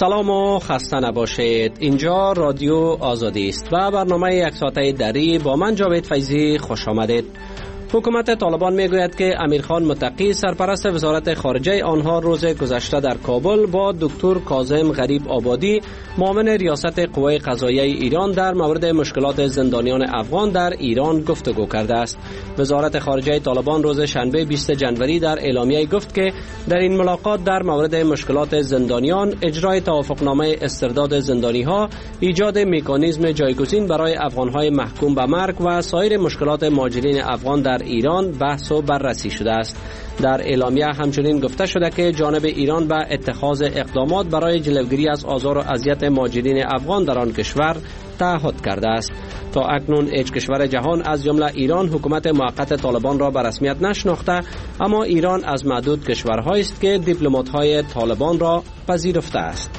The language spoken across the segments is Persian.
سلام و خسته نباشید. اینجا رادیو آزادی است و برنامه یک ساعته دری با من جاوید فیضی خوش آمدید. حکومت طالبان میگوید که امیرخان متقی سرپرست وزارت خارجه آنها روز گذشته در کابل با دکتر کاظم غریب آبادی معاون ریاست قوای قضاییه ایران در مورد مشکلات زندانیان افغان در ایران گفتگو کرده است. وزارت خارجه طالبان روز شنبه 20 جنوری در اعلامیه گفت که در این ملاقات در مورد مشکلات زندانیان، اجرای توافقنامه استرداد زندانی‌ها، ایجاد مکانیزم جایگزین برای افغان‌های محکوم به مرگ و سایر مشکلات مهاجرین افغان در ایران بحث و بررسی شده است. در اعلامیه همچنین گفته شده که جانب ایران به اتخاذ اقدامات برای جلوگیری از آزار و اذیت مهاجرین افغان در آن کشور تعهد کرده است. تا اکنون هیچ کشور جهان از جمله ایران حکومت موقت طالبان را به رسمیت نشناخته، اما ایران از معدود کشورهایی است که دیپلمات‌های طالبان را پذیرفته است.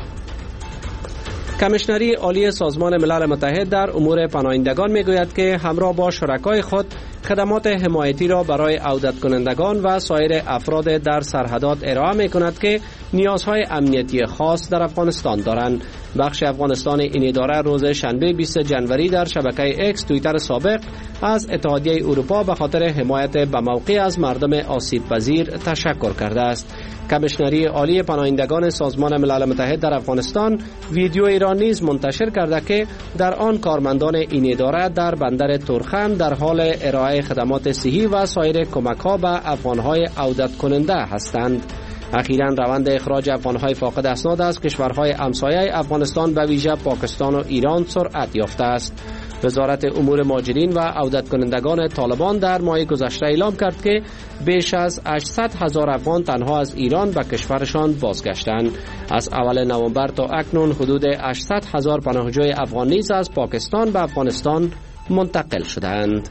کمیشنری عالی سازمان ملل متحد در امور پناهندگان میگوید که همراه با شرکای خود خدمات حمایتی را برای عودت کنندگان و سایر افراد در سرحدات ارائه می کند که نیازهای امنیتی خاص در افغانستان دارند. بخش افغانستان این اداره روز شنبه 20 جنوری در شبکه اکس توییتر سابق از اتحادیه اروپا به خاطر حمایت به موقع از مردم آسیب پذیر تشکر کرده است. کمیشنری عالی پناهندگان سازمان ملل متحد در افغانستان ویدیویی را نیز منتشر کرده که در آن کارمندان این اداره در بندر تورخم در حال ارائه خدمات صحی و سایر کمک‌ها به افغان‌های عودت کننده هستند. اخیراً روند اخراج افغان‌های فاقد اسناد از کشورهای همسایه افغانستان به ویژه پاکستان و ایران سرعت یافته است. وزارت امور مهاجرین و عودت کنندگان طالبان در ماه گذشته اعلام کرد که بیش از 800,000 افغان تنها از ایران به کشورشان بازگشتند. از اول نوامبر تا اکنون حدود 800,000 پناهجوی افغان نیز از پاکستان به افغانستان منتقل شدند.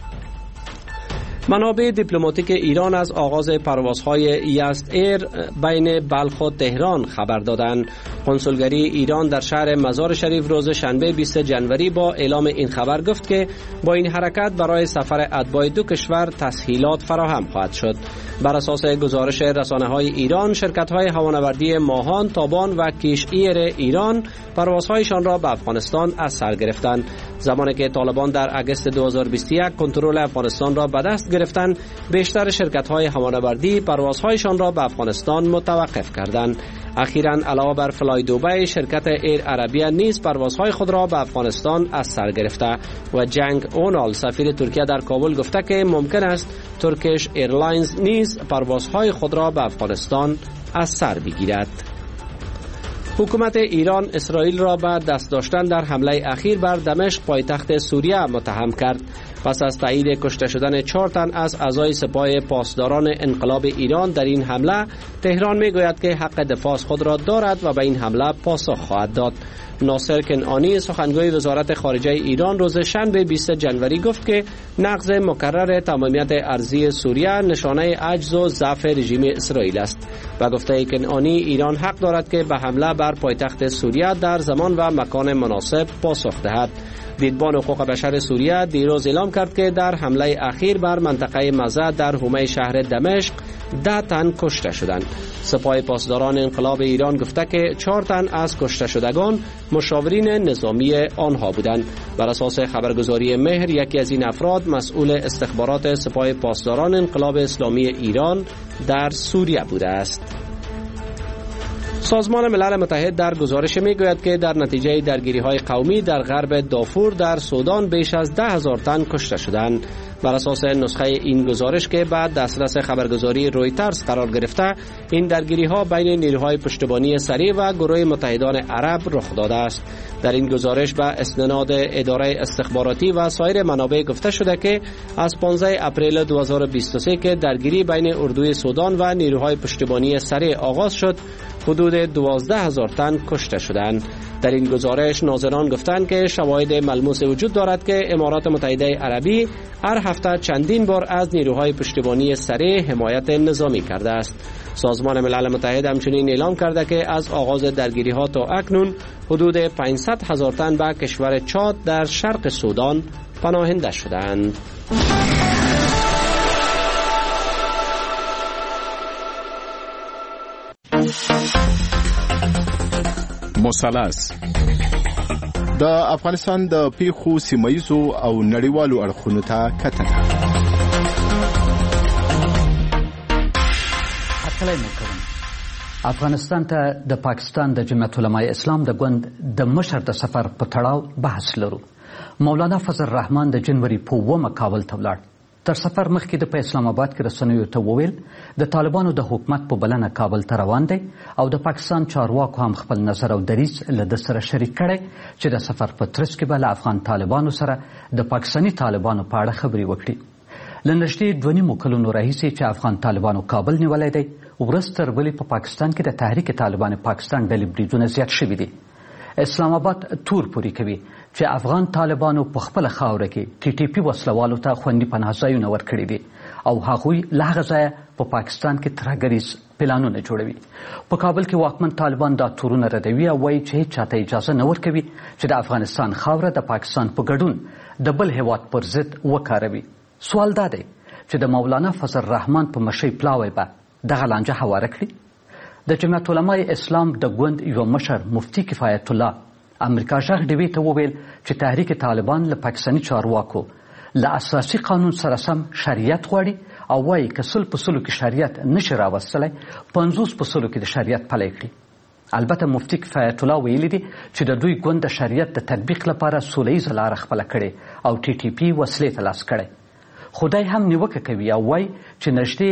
منابع دیپلماتیک ایران از آغاز پروازهای یزد ایر بین بلخ و تهران خبر دادند. کنسولگری ایران در شهر مزار شریف روز شنبه 20 جنوری با اعلام این خبر گفت که با این حرکت برای سفر اتباع دو کشور تسهیلات فراهم خواهد شد. بر اساس گزارش رسانه‌های ایران، شرکت‌های هوانوردی ماهان، تابان و کیش ایر ایران پروازهایشان را به افغانستان از سر گرفتند. زمانی که طالبان در اگست 2021 کنترل افغانستان را به دست گرفتند، بیشتر شرکت‌های هوانوردی پروازهایشان را به افغانستان متوقف کردند. اخیراً علاوه بر فلای دوبی، شرکت ایر عربیه نیز پروازهای خود را به افغانستان از سر گرفته و جنگ اونال سفیر ترکیه در کابل گفته که ممکن است ترکیش ایرلاینز نیز پروازهای خود را به افغانستان از سر بگیرد. حکومت ایران اسرائیل را به دست داشتن در حمله اخیر بر دمشق پایتخت سوریه متهم کرد. پس از تایید کشته شدن 4 تن از اعضای سپاه پاسداران انقلاب ایران در این حمله، تهران میگوید که حق دفاع خود را دارد و به این حمله پاسخ خواهد داد. ناصر کنعانی سخنگوی وزارت خارجه ایران روز شنبه 20 جنوری گفت که نقض مکرر تمامیت ارضی سوریه نشانه عجز و ضعف رژیم اسرائیل است و گفته کنعانی ایران حق دارد که به حمله بر پایتخت سوریه در زمان و مکان مناسب پاسخ دهد. دیدبان حقوق بشر سوریه دیروز اعلام کرد که در حمله اخیر بر منطقه مزه در حومه شهر دمشق 10 تن کشته شدند. سپاه پاسداران انقلاب ایران گفته که 4 تن از کشته شدگان مشاورین نظامی آنها بودند. بر اساس خبرگزاری مهر، یکی از این افراد مسئول استخبارات سپاه پاسداران انقلاب اسلامی ایران در سوریه بوده است. سازمان ملل متحد در گزارش میگوید که در نتیجه درگیری‌های قومی در غرب دارفور در سودان بیش از 10,000 تن کشته شدند. بر اساس نسخه این گزارش که بعد دسترس خبرگزاری رویترز قرار گرفته، این درگیری‌ها بین نیروهای پشتیبانی سریع و گروه متحدان عرب رخ داده است. در این گزارش به استناد اداره استخباراتی و سایر منابع گفته شده که از 15 اپریل 2023 که درگیری بین اردوی سودان و نیروهای پشتیبانی سریع آغاز شد، حدود 12,000 تن کشته شدند. در این گزارش ناظران گفتند که شواهد ملموس وجود دارد که امارات متحده عربی هر هفته چندین بار از نیروهای پشتیبانی سریع حمایت نظامی کرده است. سازمان ملل متحد همچنین اعلام کرده که از آغاز درگیری‌ها تا اکنون حدود 500,000 تن به کشور چاد در شرق سودان پناهنده شدند. مثلث د افغانستان د پیښو سیمایزو او نړیوالو اړخونو ته کتنه. افغانستان ته د پاکستان د جمعیت علماء اسلام د ګوند د مشر د سفر په تړاو بحث لرو. مولانا فضل الرحمن د جنوري په 9 کابل ته ولاړ. تر سفر مخکې د په اسلام آباد کې رسنیو ته وویل د طالبانو د حکومت په بلنه کابل ته روان دی او د پاکستان چارواکو هم خپل نظر او دریځ له د سره شریک کړي چې د سفر په ترڅ کې به له افغان طالبانو سره د پاکستاني طالبانو په اړه خبرې وکړي. له نږدې 2.5 کلونو راهیسې چې افغان طالبانو کابل نیولی دی، ورځ تر بلې په پاکستان کې د تحریک طالبان پاکستان ډلې بریدونه زیات شوي دي. اسلام آباد تور پورې کوي چې افغان طالبانو په خپله خاوره کې TTP وسلوالو ته خوندي پناه ځایونه ورکړي دي او هغوی له هغه ځایه په پاکستان کې ترهګریز پلانونه جوړوي. په کابل کې واکمن طالبان دا تورونه ردوي او وایي چې هیڅ چاته اجازه نه ورکوي چې د افغانستان خاوره د پاکستان په ګډون د بل هیواد پر ضد وکاروي. سوال دا دی چې د مولانا فضل الرحمن په مشرۍ پلاوی به دغه لانجه هواره کړي. د جمعیت علماء اسلام د ګوند یو مشر مفتی کفایت الله امریکا غږ ډیوي ته وویل چې تحریک طالبان له پاکستاني چارواکو له اساسي قانون سره سم شریعت غواړي او وایي که 100% کې شریعت نشي راوستلی 50% کې د شریعت پلی کړي. البته مفتی کفایت الله ویلي دي چې د دوی ګوند د شریعت د تطبیق لپاره سوله ییزه لاره خپله کړې او TTP وسلې ته لاس کړی. خدای هم نیوکه کوي او وایي چې نږدې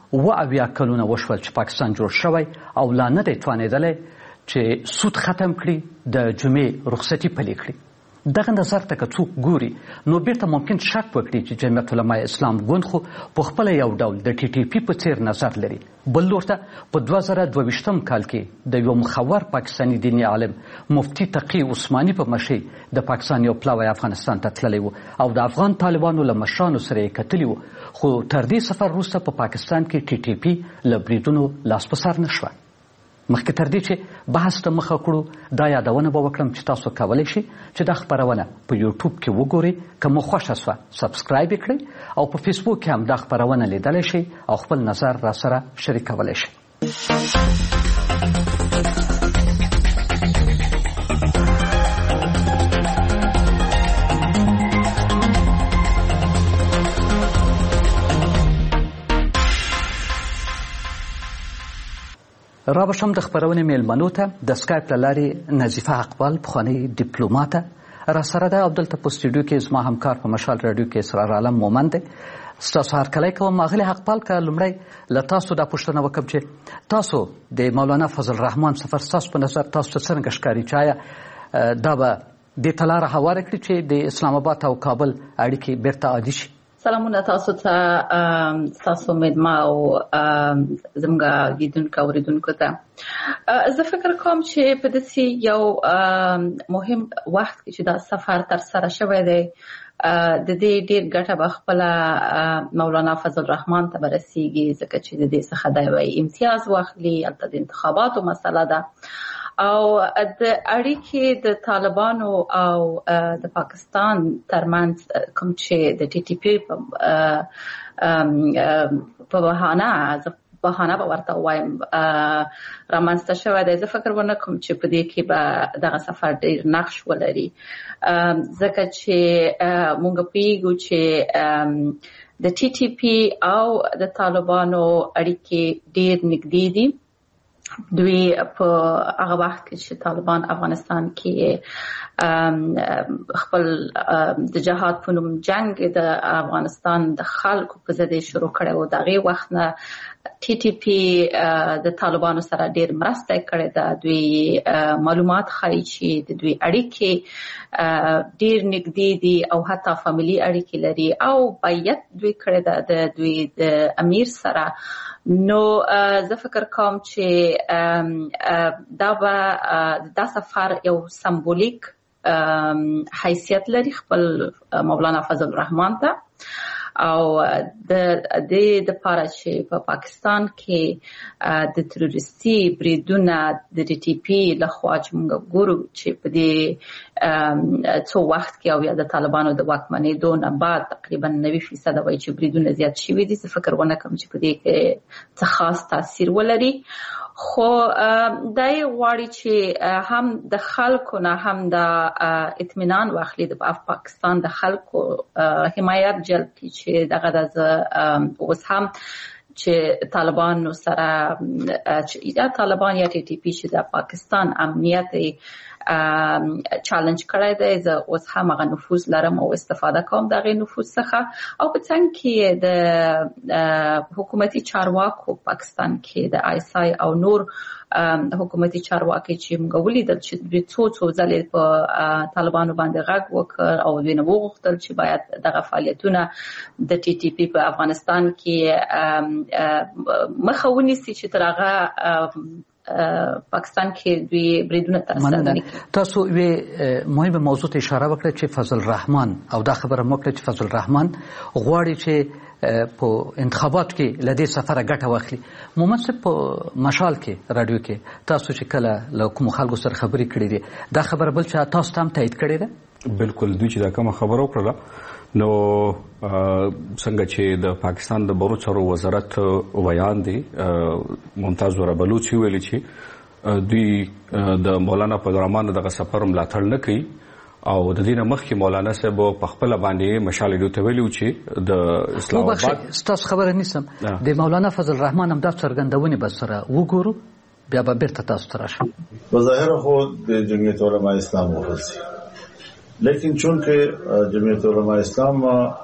80 کلونه وشول چې پاکستان جوړ شوی او لا نه دی توانېدلی چې سود ختم کړي، د جمعې رخصتي پلې کړي. دغه نظر ته که څوک ګوري نو بیرته ممکن شک وکړي چې جمعیت علماء اسلام ګوند خو په خپله یو ډول د TTP په څیر نظر لري. بل لور ته په 2022 کال کې د یو مخور پاکستاني دیني عالم مفتی تقی عثماني په مشرۍ د پاکستان یو پلاوی افغانستان ته تللی و او د افغان طالبانو له مشرانو سره یې کتلي و، خو تر دې سفر وروسته په پاکستان کې TTP له بریدونو لاس په سر نه شوه. مخکې تر دې چې بحث ته مخه کړو دا یادونه به وکړم چې تاسو کولی شئ چې دا خپرونه په یوټیوب کې وګورئ. که مو خوښه شوه سبسکرایب یې کړئ او په فیسبوک کې هم دا خپرونه لیدلی شئ او خپل نظر را سره شریکولی شئ. را بشم د خپرونې میلمنو ته د سکایپ له لارې نظیفه اقبال پخوانۍ ډیپلوماته را سره ده او دلته په سټوډیو کې زما همکار په مشال راډیو کې اسرار عالم مومند دی. ستاسو هرکلی کوم. اغلې اقبال که لومړی له تاسو دا پوښتنه وکړم چې تاسو د مولانا فضل الرحمن سفر ستاسو په نظر تاسو ته څرنګه ښکاري؟ چې آیا دا به دې ته لاره هواره کړي چې د اسلام آباد او کابل اړیکې بیرته عادي شي؟ سلامونه تاسو ته، تاسو مېلمه او زموږ لیدونکو اوریدونکو ته. زه فکر کوم چې په داسې یو مهم وخت کې چې دا سفر ترسره شوی دی د دې ډېر ګټه به خپله مولانا فضل الرحمن ته به رسیږي، ځکه چې د دې څخه د یو امتیاز واخلي. هلته د انتخاباتو مسله ده او د اړیکې د طالبانو او د پاکستان ترمنځ کوم چې د TTP په بهانه به ورته وایم رامنځته شوی دی. زه فکر ونه کوم چې په دې کې به دغه سفر ډېر نقش ولري، ځکه چې موږ پوهېږو چې د TTP او د طالبانو اړیکې ډېر نږدې دي. دوی په هغه وخت کې چې طالبان افغانستان کې خپل د جهاد په نوم جنگ د افغانستان د خلکو په ضد شروع کړی و، د هغې وخت نه TTP د طالبانو سره ډېر مرسته کړې ده. دوی معلومات ښایي چې د دوی اړیکې ډېر نږدې دي او حتی فامیلي اړیکې لري او بیعت دوی کړې ده د دوی د امیر سره. نو زه فکر کوم چې دا سفر یو سمبولیک حیثیت لري خپل مولانا فضل الرحمن ته او د دې دپاره چې په پاکستان کې د تروریستي بریدونه د TTP لخوا چې موږ ګورو چې په دې څو وخت کې او یا د طالبانو د واکمنېدو نه بعد تقریبا 90% وایي چې بریدونه زیات شوي دي. زه فکر ونه کوم چې په دې کې څه خاص تاثیر ولري. خو دای غواړي چې هم د خلکو نه هم د اطمینان واخلي د پاکستان د خلکو حمایت جلب کړي چې دغه د اوس هم چې طالبان سره یا طالبان یا ټي ټي پی چې د پاکستان امنیت چالنج کړی دی. زه اوس هم هغه نفوذ لرم او استفاده کوم دغه نفوذ څخه او په څنګ کې د حکومتي چارواکو پاکستان کې د آیسای او نور حکومتي چارواکي چې موږ ولیدل چې د څو ځلې په طالبانو باندې غږ وکړ او دوی نه وغوښتل چې باید دغه فعالیتونه د ټي ټي پی په افغانستان کې مخه ونیسي چې تر هغه پاکستان کې دوی بریدونه ترسره کړي. تاسو یو مهمه موضوع ته اشاره وکړه چې فضل الرحمن او دا خبره موکړه چې فضل الرحمن غواړي چې په انتخابات کې لدې سفر ګټه واخلي. محمد صاحب په مشال کې رادیو کې تاسو چې کله له کوم خلکو سره خبرې کړې دي دا خبره بل چې تاسو ته هم تایید کړې ده؟ بالکل دوی چې دا کومه خبره وکړه نو څنګه چې د پاکستان د بهرنیو چارو وزارت ویان دی ممتاز بلوچ ویلي چې دوی د مولانا فضل الرحمن دغه سفر ملاتړ نه کوي او د دې نه مخکې مولانا صاحب په خپل باندې مشال ډیو ته ویلو چې د اسلام آباد ستاسو خبره نیسم د مولانا فضل الرحمن هم د څرګندونې بس سره وګورو بیا به بیرته تاسو ته راشم. بظاهر خود د جمعیت علماء اسلام ورسي لیکن چونکه جمعیت علماء اسلام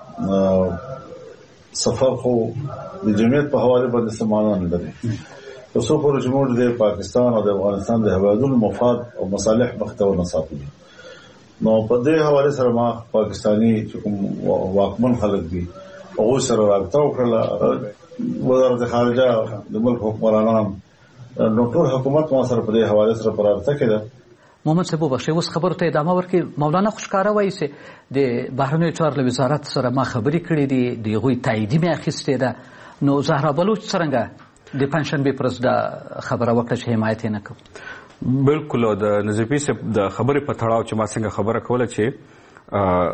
سفر خو د جمعیت په حواله باندې سمانه نه لري. اوسو پر جمهور د پاکستان او د افغانستان د هوادونو مفاد او مصالح مختو نه ساتي. نو په دې حواله سره ما پاکستانی چې کوم واکمن خلک دي هغه سره رابطه وکړه. وزارت خارجه د ملک حکمرانان نو ټول حکومت ما سره په دې حواله سره پرارته کړه. محمد صاحب بخښي اوس خبرو ته ادامه ورکړي. مولانا خوشکاره وایي چې د بهرنیو چارو وزارت سره ما خبرې کړې دي د هغوی تاییدي مې اخیستې ده. نو زهرا بلوچ څرنګه د پنجشنبې پر ورځ دا خبره وکړه چې حمایت یې نه کوو؟ بالکل د نظیفي صاحب د خبرې په تړاو چې ما څنګه خبره کوله چې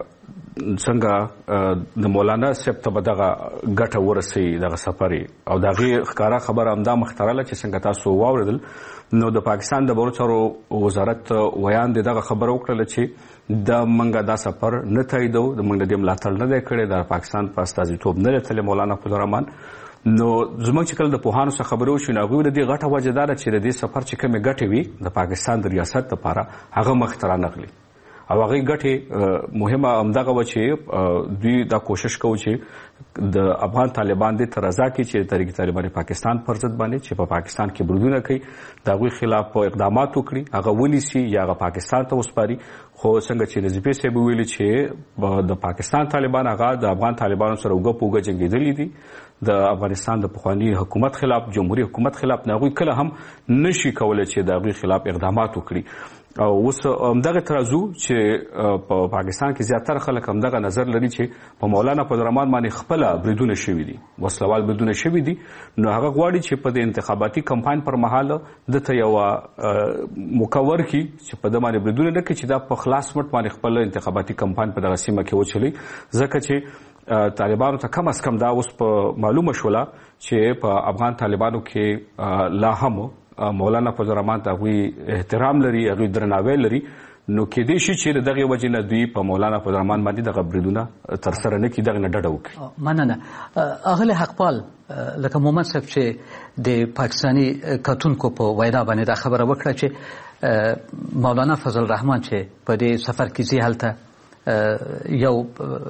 څنګه د مولانا صاحب ته به دغه ګټه ورسوي دغه سفر او د هغې ښکاره خبره همدا مخترله چې څنګه تاسو واورېدل نو د پاکستان د بهرنیو چارو وزارت ویان د دغه خبره وکړله چې د منګه دا سفر نه تاییدو د منګه د ملاتړ نه دی کړی د پاکستان په استازیتوب نه دی تللی مولانا فضل الرحمن. نو زموږ چې کله د پوهانو څخه خبرې وشوې نو هغوی د دې غټه وجه دا ده چې د دې سفر چې کومې ګټې وي د پاکستان د ریاست لپاره هغه مخې ته رانغلي او هغې ګټې مهمه همدغه وه چې دوی دا کوشش کوو چې د افغان طالبان دې ته رضا کړي چې تحریک طالبان پاکستان پر ضد باندې چې په پاکستان کې بریدونه کوي د هغوی خلاف اقدامات وکړي هغه ونیسي یا هغه پاکستان ته وسپاري. خو څنګه چې نظیفي صاحب ویلي چې د پاکستان طالبان هغه د افغان طالبانو سره اوږه په اوږه جنګېدلي دي د افغانستان د پخواني حکومت خلاف جمهوري حکومت خلاف نه هغوی کله هم نشي کولی چې د هغوی خلاف اقدامات وکړي. او اوس همدغه ترازو چې په پاکستان کې زیاتره خلک همدغه نظر لري چې په مولانا فضل الرحمن باندې خپله بریدونه شوي دي وسلوال بریدونه شوي دي نو هغه غواړي چې په د انتخاباتي کمپاین پر مهال دته یوه موقع ورکړي چې په ده باندې بریدونه نه کړي چې دا په خلاص مټ باندې خپل انتخاباتي کمپاین په دغه سیمه کې وچلوي ځکه چې طالبانو ته کم از کم دا اوس په معلومه شوله چې په افغان طالبانو کې لا هم مولانا فضل الرحمن ته هغوی احترام لري هغوی درناوی لري نو کېدای شي چې د دغې وجې نه دوی په مولانا فضل الرحمن باندې دغه بریدونه ترسره نه کړي دغې نه ډډه وکړي. مننه. اغلی حقپال لکه محمد صاحب چې د پاکستاني کتونکو په وینا باندې دا خبره وکړه چې مولانا فضل الرحمن چې په دې سفر کې ځي هلته یو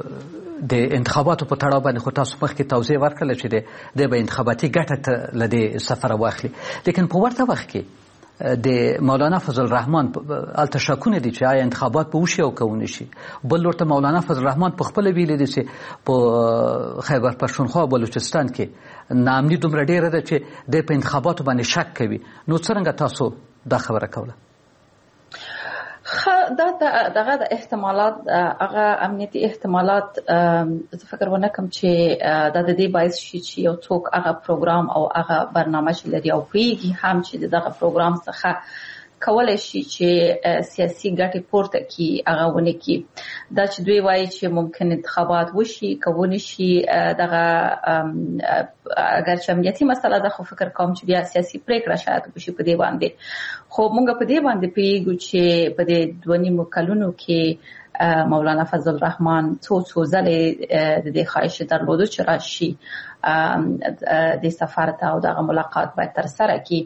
د انتخاباتو په تړاو باندې خو تاسو مخکې توضیح ورکړله چې د به انتخاباتي ګټه ته له دې سفره واخلي لیکن په ورته وخت کې د مولانا فضل الرحمن هلته شکونه دي چې آیا انتخابات به وشي او که ونه شي. بل لور ته مولانا فضل الرحمن په خپله ویلي دي چې په خیبر پښتونخوا او بلوچستان کې ناامني دومره ډېره ده چې دی په انتخاباتو باندې شک کوي. نو څرنګه تاسو دا خبره کوله؟ دغه د احتمالات هغه امنیتي احتمالات زه فکر ونه کوم چې د دې باعث شي چې یو څوک هغه پروګرام او هغه برنامه چې لري او پوهیږي هم چې دغه پروګرام څخه کولای شي چې سیاسي ګټې پورته کی هغه ونه کی دا چې دوی وایي چې ممکن انتخابات وشي کوي شي دغه اگر چې امنیتي مسله ده خو فکر کوم چې بیا سیاسي پریکړه شاید وشي په دې باندې خو موږ په دې باندې پیګو چې په دې 2.5 کلونو کې مولانا فضل الرحمن څو ځلې د دې خواهش درلوده چې راشي د سفر ته او دغه ملاقات باید تر سره کی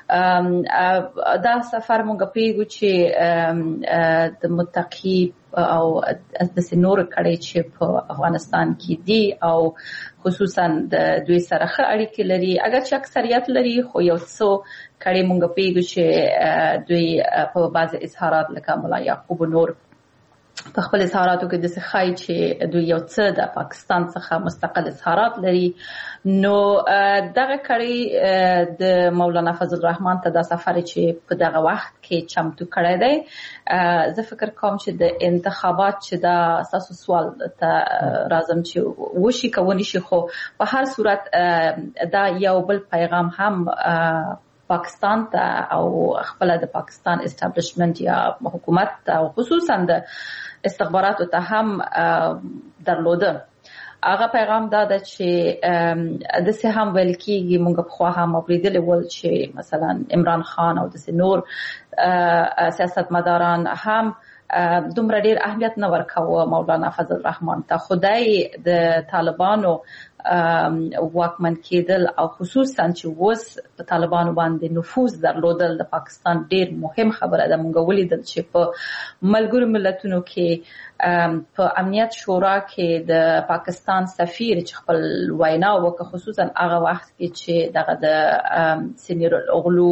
دا سفر مونږ پیګو چې د متقی او د سنور کړي چې په افغانستان کې دي او خصوصا د دوی سره ښه اړیکې لري اگر چې اکثریت لري خو یو څو کړي مونږ پیګو چې دوی په بعض اظهارات لکه مولا یعقوب نور په خپل اظهاراتو کې د څخای چې دوی یو څه د پاکستان څخه مستقل اظهارات لري نو دغه کړي د مولانا فضل الرحمن ته د سفر چې په دغه وخت کې چمتو کړی دی زه فکر کوم چې د انتخابات چې دا اساسو سوال ته راځم چې وشي کوي شي خو په هر صورت دا یو بل پیغام هم پاکستان ته او خپل د پاکستان اسټابلیشمنت یا حکومت ته او خصوصا د استخباراتو ته هم درلوده هغه پیغام دا ده چې د سه هم ویل کېږي موږ په خوا هم اوریدل ول چې مثلا عمران خان او د نور سیاستمداران هم دومره ډیر اهمیت نه ورکاوه مولانا فضل الرحمن ته خدای د طالبانو واکمن کېدل او خصوصا چې وس په طالبانو باندې نفوذ درلودل د پاکستان ډیر مهم خبره ده مونږ ولیدل چې په ملګرو ملتونو کې په امنیت شورا کې د پاکستان سفیر چې خپل وینا وکړه خصوصا هغه وخت کې چې دغه د سینیر الاغلو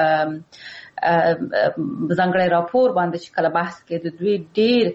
ځانګړی راپور باندې چې کله بحث کې د دوی ډیر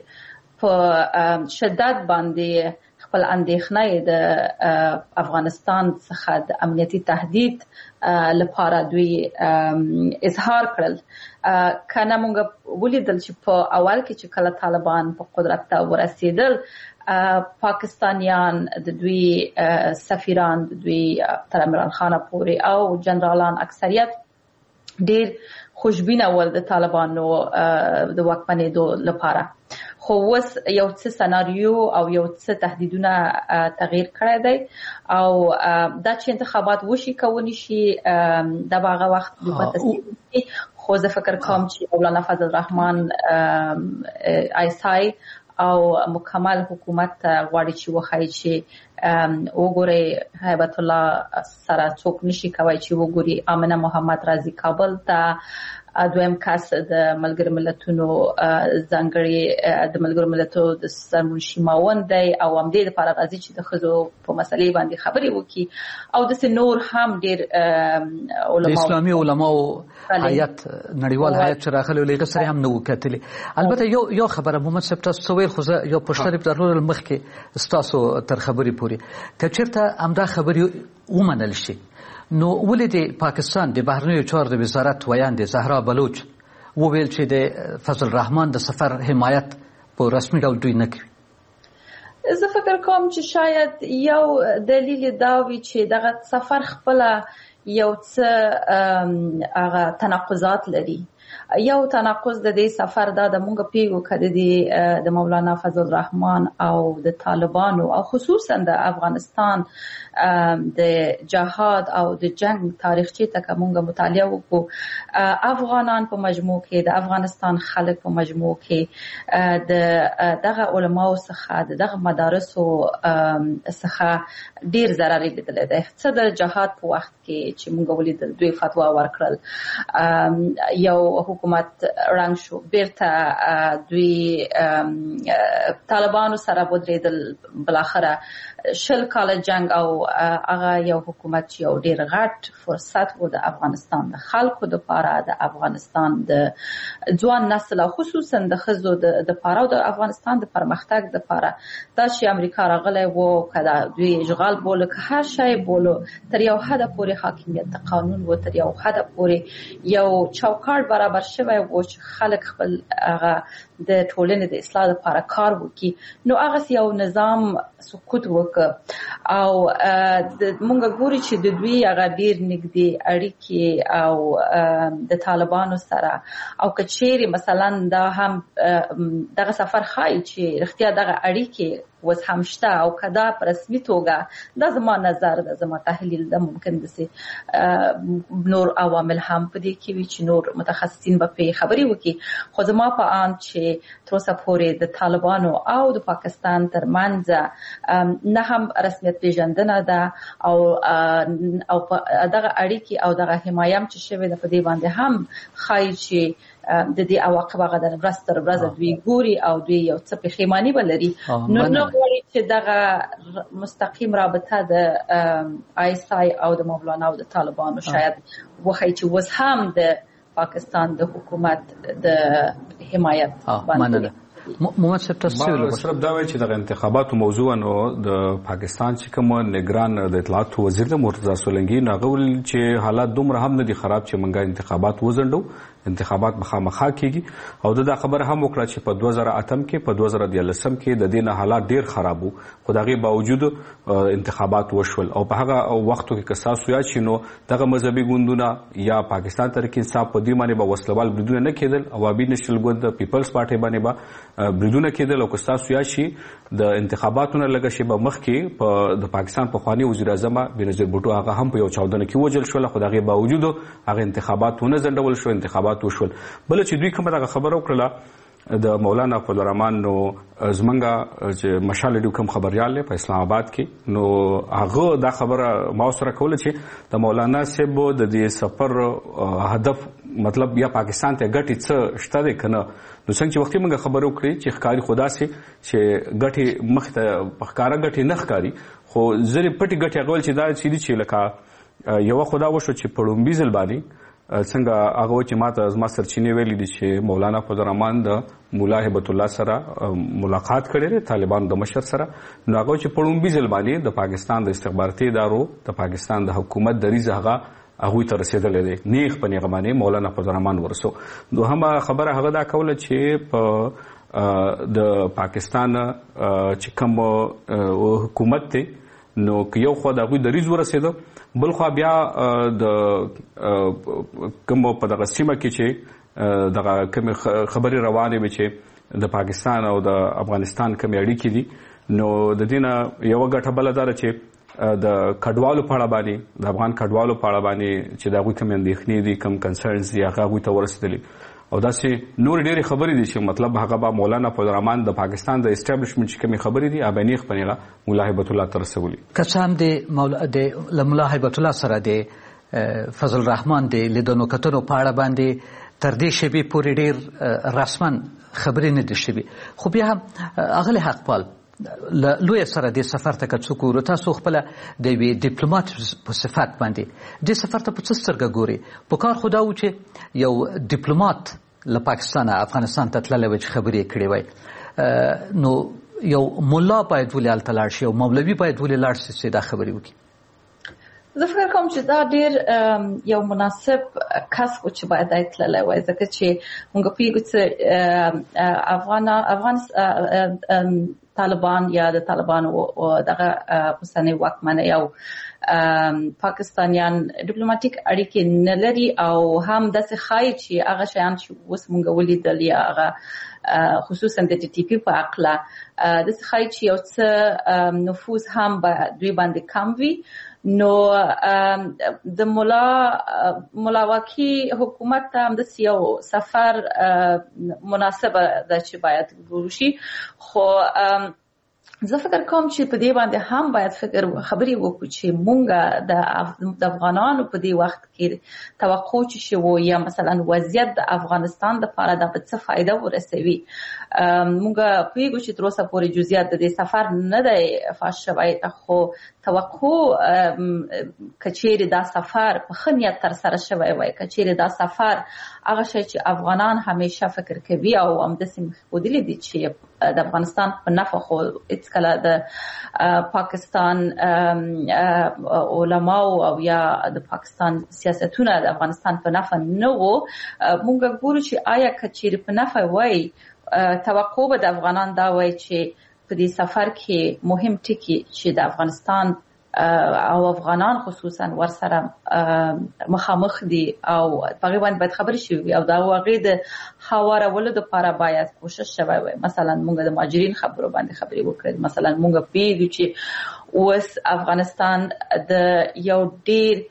په شدت باندې خپل اندېښنه د افغانستان څخه د امنیتي تهدید لپاره دوی اظهار کړل کنه موږ ولیدل چې په اول کې چې کله طالبان په قدرت ته ورسېدل پاکستانیان د دوی سفیران د دوی تر عمران خان پورې او جنرالان اکثریت ډیر خوشبینه ول د طالبانو د واکمنېدو لپاره خو وس یو څه سناریو او یو څه تهدیدونه تغییر کړی دی او دا چې انتخابات وشي کوي شي د باغه وخت د پاتې خو زه فکر کوم چې مولانا فضل الرحمن ایسای او مکمل حکومت غواړي چې وخایي چې وګوري هیبت الله سره څوک نشي کوي چې وګوري امنه محمد رازي کابل ته دویم کس د ملګر ملتونو ځانګړي د ملګر ملتونو د سرمنشي ماوند دی او هم دې لپاره راځي چې د خزو په مسلې باندې خبرې وکړي او د نور هم ډیر علماء اسلامي علماء هیئت نړیوال هیئت چې راغلي لږ سره هم نو کتلې البته یو خبره محمد صاحب تاسو سوي خو یو پښتني په درلود مخکې تاسو تر خبرې پوري کچرته امدا خبرې ومنل شي نو ولې پاکستان د بهرنیو چارو د وزارت ویاندې زهرا بلوچ وویل چې د فضل الرحمن د سفر حمایت په رسمي ډول دوی نه کوي زه فکر کوم چې شاید یو دلیل دا وي چې دغه سفر خپل یو څه هغه تناقضات لري یو تناقض د دې سفر دا د مونږ پیغو کړی د مولانا فضل الرحمن او د طالبانو او خصوصا د افغانستان د جهاد او د جنگ تاریخچه ته مونږ مطالعه وکړو افغانان په مجموع کې د افغانستان خلک په مجموع کې د دغه علماو څخه دغه مدارسو څخه ډیر ضرر لیدل دی څه د جهاد په وخت کې چې مونږ ولیدل دوی فتوا ورکړل یو حکومت رنګ شو بیرته دوی طالبانو سره ودرېدل بلاخره شل کال جنگ او هغه یو حکومت چې یو ډیر غټ فرصت و د افغانستان د خلکو لپاره د افغانستان د ځوان نسل او خصوصا د خزو د لپاره او د افغانستان د پرمختګ لپاره دا چې امریکا راغلی وو کله دوی اشغال بوله که هر شی بوله تر یو حد پورې حاکمیت د قانون و تر یو حد پورې یو چوکاټ برابر شوی و چې خلک خپل هغه د ټولنې د اصلاح لپاره کار وکړي نو هغه یو نظام سقوط وکړ وکړ او مونږ ګوري چې د دوی هغه ډیر نږدې اړیکې او د طالبانو سره او کچېری مثلا دا هم دغه سفر خای چې رښتیا دغه اړیکې وس هم شته او کدا په رسمي توګه دا زما نظر ده زما تحلیل ده ممکن دسي نور عوامل هم په دې کې وي چې نور متخصصین به په خبري وکي خو زما په ان چې تر اوسه پورې د طالبانو او د پاکستان ترمنځ نه هم رسمیت پیژندنه ده او دغه اړیکې او دغه حمایت چې شوی ده په دې باندې هم خای چې د دې عواقب هغه د ورځ تر ورځې دوی ګوري او دوی یو څه پښیمانی بلري نو نو غواړي چې دغه مستقیم رابطه د آیسای او د مولانا او د طالبانو شاید وخی چې وس هم د پاکستان د حکومت د حمایت باندې محمد صاحب تاسو صرف دا وایي چې د انتخاباتو موضوع نو د پاکستان چې کوم نگران د اطلاعات وزیر د مرتضی سولنګي ناغول چې حالات دومره هم نه دي خراب چې منګه انتخابات وزندو انتخابات مخامخا کیږي او دا خبره هم وکړه چې په 2008 کې په 2013 کې د دینه حالات ډیر خراب وو خو دغه باوجود انتخابات وشول او په هغه وختو کې کساسو یا چینو دغه مذهبي ګوندونه یا پاکستان تحریک انصاف په دې باندې به وسلوال بریدونه نه کېدل اوابي نشل ګوند پیپلز پارټي باندې به بریدونه کېدل او کساسو یا شي د انتخاباتونو لګه شی به مخ کې په د پاکستان په خواني وزیر اعظم بنظیر بوټو هغه هم په یو 14 کې وجل شو خو دغه باوجود هغه انتخاباتونه زندول شو انتخابات وشول بل چې دوی کومه دغه خبره وکړه د مولانا فضل الرحمن نو زمنګا چې مشال ډیو کوم خبريال په اسلام آباد کې نو هغه دا خبره ما سره کوله چې د مولانا صاحب د دې سفر هدف مطلب یا پاکستان ته ګټي څه شته ده کنه نو څنګه چې وختي موږ خبرو کړې چې ښکاری خدا سي چې ګټي مخته پخکارا ګټي نه ښکاری خو زری پټي ګټي غول چې دا چې لکه یو خدا وشو چې پړومبي ځل باندې څنګه هغه چې ماته زما سرچینه ویلي دي چې مولانا فضل الرحمن د مولا هبت الله سره ملاقات کړي طالبان د مشر سره نو هغه چې پړومبي ځل باندې د پاکستان د استخباراتي ادارو د پاکستان د حکومت دریزه هغه ته رسیدلې دي نیغ په نیغه باندې مولانا فضل الرحمن ورسو دوهمه خبره هغه دا کوله چې په د پاکستان چې کوم حکومت ته نو یو خو د غوی دریز ورسېده بل خو بیا د کوم په دغه سیمه کې چې دغه کوم خبري روانه وي چې د پاکستان او د افغانستان کوم اړیکې دي نو د دینه یو غټه بلدار چې د کډوالو په اړه باندې د افغان کډوالو په اړه باندې چې دا غوي کوم اندېښنې دي کوم کنسرنز دي هغه غوي ته ورسېدلي او داسې نور ډېری خبرې دي چې مطلب هغه به مولانا فضل الرحمن د پاکستان د اسټابلیشمنت چې کومې خبرې دي ابانیخ پنیغه مولا هبت الله ترسولي کسان د مولا هبت الله سره د فضل الرحمن د لیدونو کتنو په اړه باندې تر دې شی به پوری ډېر رسمن خبرې نه دي شوي خو بیا هم اغلی حقپال لوی سره د سفر ته څوک ورته تاسو خپل د وی ډیپلوماټ په صفات باندې د سفر ته په څه سترګه ګوري په کار خدا و چې یو ډیپلوماټ له پاکستان افغانستان ته تللی وي چې خبرې کړې وي نو یو مولا باید ولې هلته لاړ شي او مولوي باید ولې لاړ شي چې دا خبرې وکړي زه فکر کوم چې دا ډیر یو مناسب کس و چې باید ایتللی وای ځکه چې موږ پیږو چې افغان طالبان یا د طالبان او دغه اوسنۍ واکمنۍ او پاکستانیان ډیپلوماټیک اړیکې نه لري او هم داسې ښایي چې هغه شیان چې اوس موږ ولیدل یا هغه خصوصا د ټي ټي پي په عقله داسې ښایي چې یو څه نفوذ هم دوی باندې کم وي نو د ملاواکي حکومت ته هم د یو سفر مناسبه ده چې باید وشي خو زه فکر کوم چې په دې باندې هم باید خبرې وکړو چې مونږ د افغانانو په دې وخت کې توقع چې شو یا مثلا وضعیت د افغانستان لپاره د څه فائدہ ورسوي مونږ پیګو چې تر اوسه پورې جزئیات د دې سفر نه دی فاش شوی خو توقع کچېره دا سفر په خنیت تر سره شوی وای کچېره دا سفر هغه شی چې افغانان همیشه فکر کوي او هم د سیمه خودلی دي چې د افغانستان په نفع خو هیڅ کله د پاکستان علما او یا د پاکستان سیاستونه د افغانستان په نفع نه وو مونږ ګورو چې آیا کچېره په نفع وای توقع به د افغانان دا وای چې په دې سفر کې مهم ټکی چې د افغانستان او افغانان خصوصا ورسره مخامخ دي او په غوښتنه باید خبرې شي او دا واقعي د حوارولو لپاره باید کوشش شوی وي. مثلا موږ د مهاجرین خبرو باندې خبرې وکړو. مثلا موږ پیږو چې اوس افغانستان د یو ډیر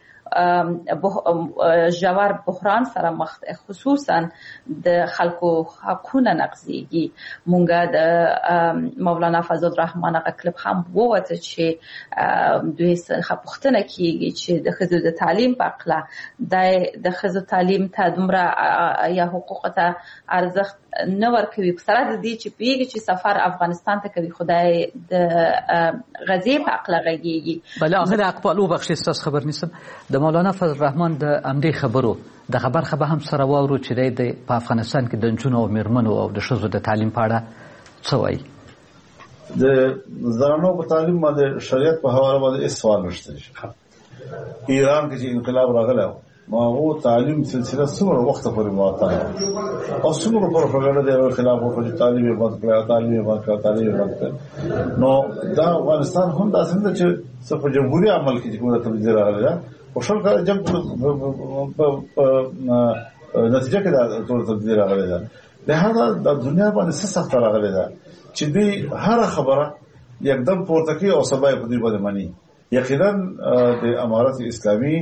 ژور بحران سره مخ دی، خصوصا د خلکو حقونه نقضیږي. مونږه د مولانا فضل الرحمن هغه کلب هم ووته چې دوی څخه پوښتنه کیږي چې د ښځو د تعلیم په اړه د ښځو تعلیم ته دومره یا حقوق ته ارزښت نه ورکوي، په سره د دې چې پیږي چې سفر افغانستان ته کوي خدای د غزې په اړه غږیږي. بله هغه اقبال وبخښئ ستاسو خبر نیسم. د مولانا فضل الرحمن د همدې خبرو دغه برخه به هم سره واورو چې دی په افغانستان کې د نجونو او میرمنو او د ښځو د تعلیم په اړه څه وایي. د زنانو په تعلیم باندې شریعت په حواله باندې هیڅ سوال نشته. ایران کې چې انقلاب راغلی ما هو تعلیم سلسله څومره وخت پورې معطله او څومره پروپاګاندا د خلاف ورته تعلیم یې بند کړه تعلیم یې بند کړه. نو دا افغانستان هم داسې نه چې څه په جمهوریت عمل کې کومه تبدیلی راغلی ده او شل کال جنگ په نتیجه کې دا ټول تبدیلی راغلی ده. لهدا د دنیا باندې څه سخت راغلی ده چې دوی هر خبره یکدم پورته کوي او سبا یې په دې باندې مانی. یقینا د امارت اسلامي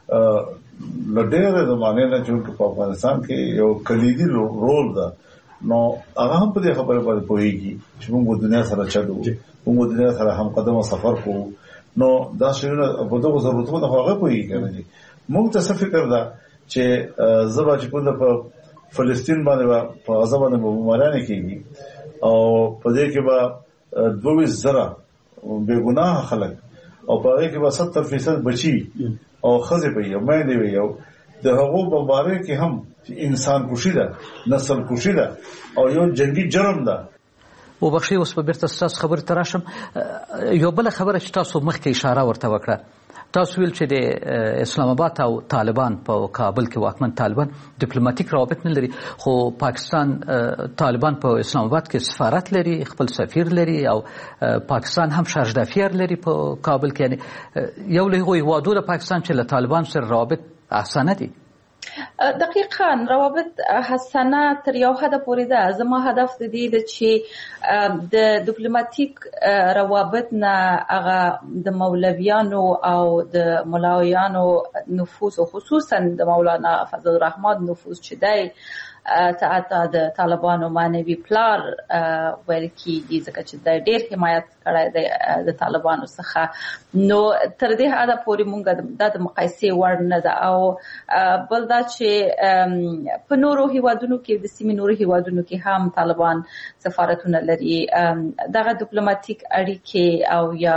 لډېر زمانه نه چې په افغانستان کې یو کلیدي رول ده. نو هغه هم په دې خبره باندې پوهیږي چې موږ دنیا سره چلو، موږ دنیا سره هم قدم سفر کوو. نو دا شیونه په دغه ضرورتونو هغه پوهیږي. موږ ته څه فکر ده چې زبا چې کوم په فلسطین باندې په غزا باندې بمبارانې کیږي او په دې کې به 22,000 بے ګناه خلک او په هغه کې به 70% بچي او خزه په یو مې دی یو د هغو بمبارۍ کې هم انسان کشي ده، نسل کشي ده او یو جنگي جرم ده. وبخښئ اوس په بیرته ستاسو خبرې ته راشم. یو بله خبره چې تاسو مخکې اشاره ورته وکړه، تاسو ویل چې د اسلام آباد او طالبان په کابل کې واکمن طالبان ډیپلوماټیک روابط نه لري، خو پاکستان طالبان په اسلام آباد کې سفارت لري، خپل سفیر لري او پاکستان هم شارژدافیر لري په کابل کې. یعنی یو له هغو هیوادو د پاکستان چې له طالبان سره روابط احسانه دي. دقیقاً روابط حسنه تر یو حد پورې ده. زما هدف د دې ده چې د ډیپلوماټیک روابط نه هغه د مولویانو او د ملاویانو نفوذ او خصوصا د مولانا فضل الرحمن نفوذ چې دی تا د طالبانو معنوي پلار ویل کېږي ځکه چې د ډېر حمایت کړی دی د طالبانو څخه. نو تر دې حده پورې موږ د مقایسې وړ نه ده. او بل دا چې په نورو هیوادونو کې د سیمې نورو هیوادونو کې هم طالبان سفارتونه لري. دغه ډیپلوماټیک اړیکې او یا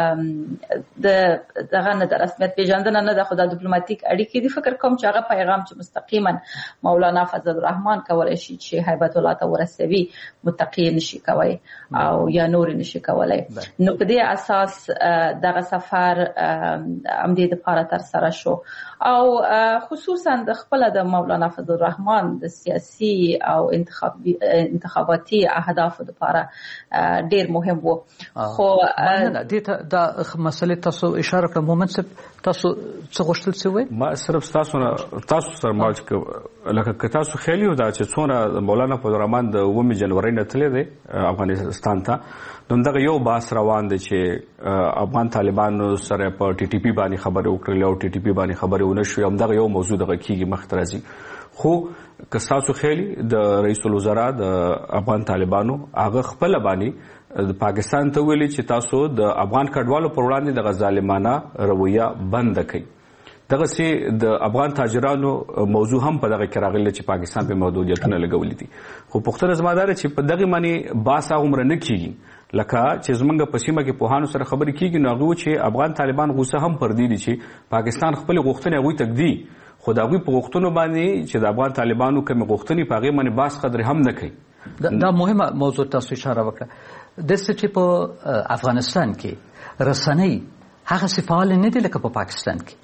دغه نه د رسمیت پیژندنه نه ده، خو د ډیپلوماټیک اړیکې دي. فکر کوم چې هغه پیغام چې مستقیما مولانا فضل الرحمن کولای شي چې هیبت الله ته ورسوي متقی نشي کوي او یا نور نشي کولای. نو په دې اساس دغه سفر امدې د لپاره تر سره شو او خصوصا د خپل د مولانا فضل الرحمن د سیاسي او انتخاباتي اهداف لپاره ډیر مهم وو. خو دې د مسلې تاسو اشاره کوم مومنت تاسو څه غوښتل څه ما صرف تاسو سره مالچ لکه تاسو خیالي دا چې څونه مولانا فضل الرحمن د 9 جنوري نه تللی دی افغانستان ته، نو دغه یو باس روان دی چې افغان طالبانو سره په ټي ټي پی باندې خبرې وکړلې او ټي ټي پی باندې خبرې ونه شوې. همدغه یو موضوع دغه کېږي مخ ته راځي. خو که ستاسو خیالي د رئیس الوزرا د افغان طالبانو هغه خپله باندې د پاکستان ته ویلي چې تاسو د افغان کډوالو پر وړاندې دغه ظالمانه رویه بنده کړئ. دغسې د افغان تاجرانو موضوع هم په دغه کې راغلی چې پاکستان په محدودیتونه لګولي دي. خو پوښتنه زما دا ده چې په دغې باندې بحث هغومره نه کېږي لکه چې زمونږ په سیمه کې پوهانو سره خبرې کېږي. نو هغوی چې افغان طالبان غوسه هم پر دې دي چې پاکستان خپلې غوښتنې هغوی ته ږدي، خو د هغوی په غوښتنو باندې چې د افغان طالبانو کومې غوښتنې په هغې باندې بحث قدر هم نه کوي. دا مهمه موضوع تاسو اشاره وکړه. داسې چې په افغانستان کې رسنۍ هغسې فعال نه دي لکه په پاکستان کې.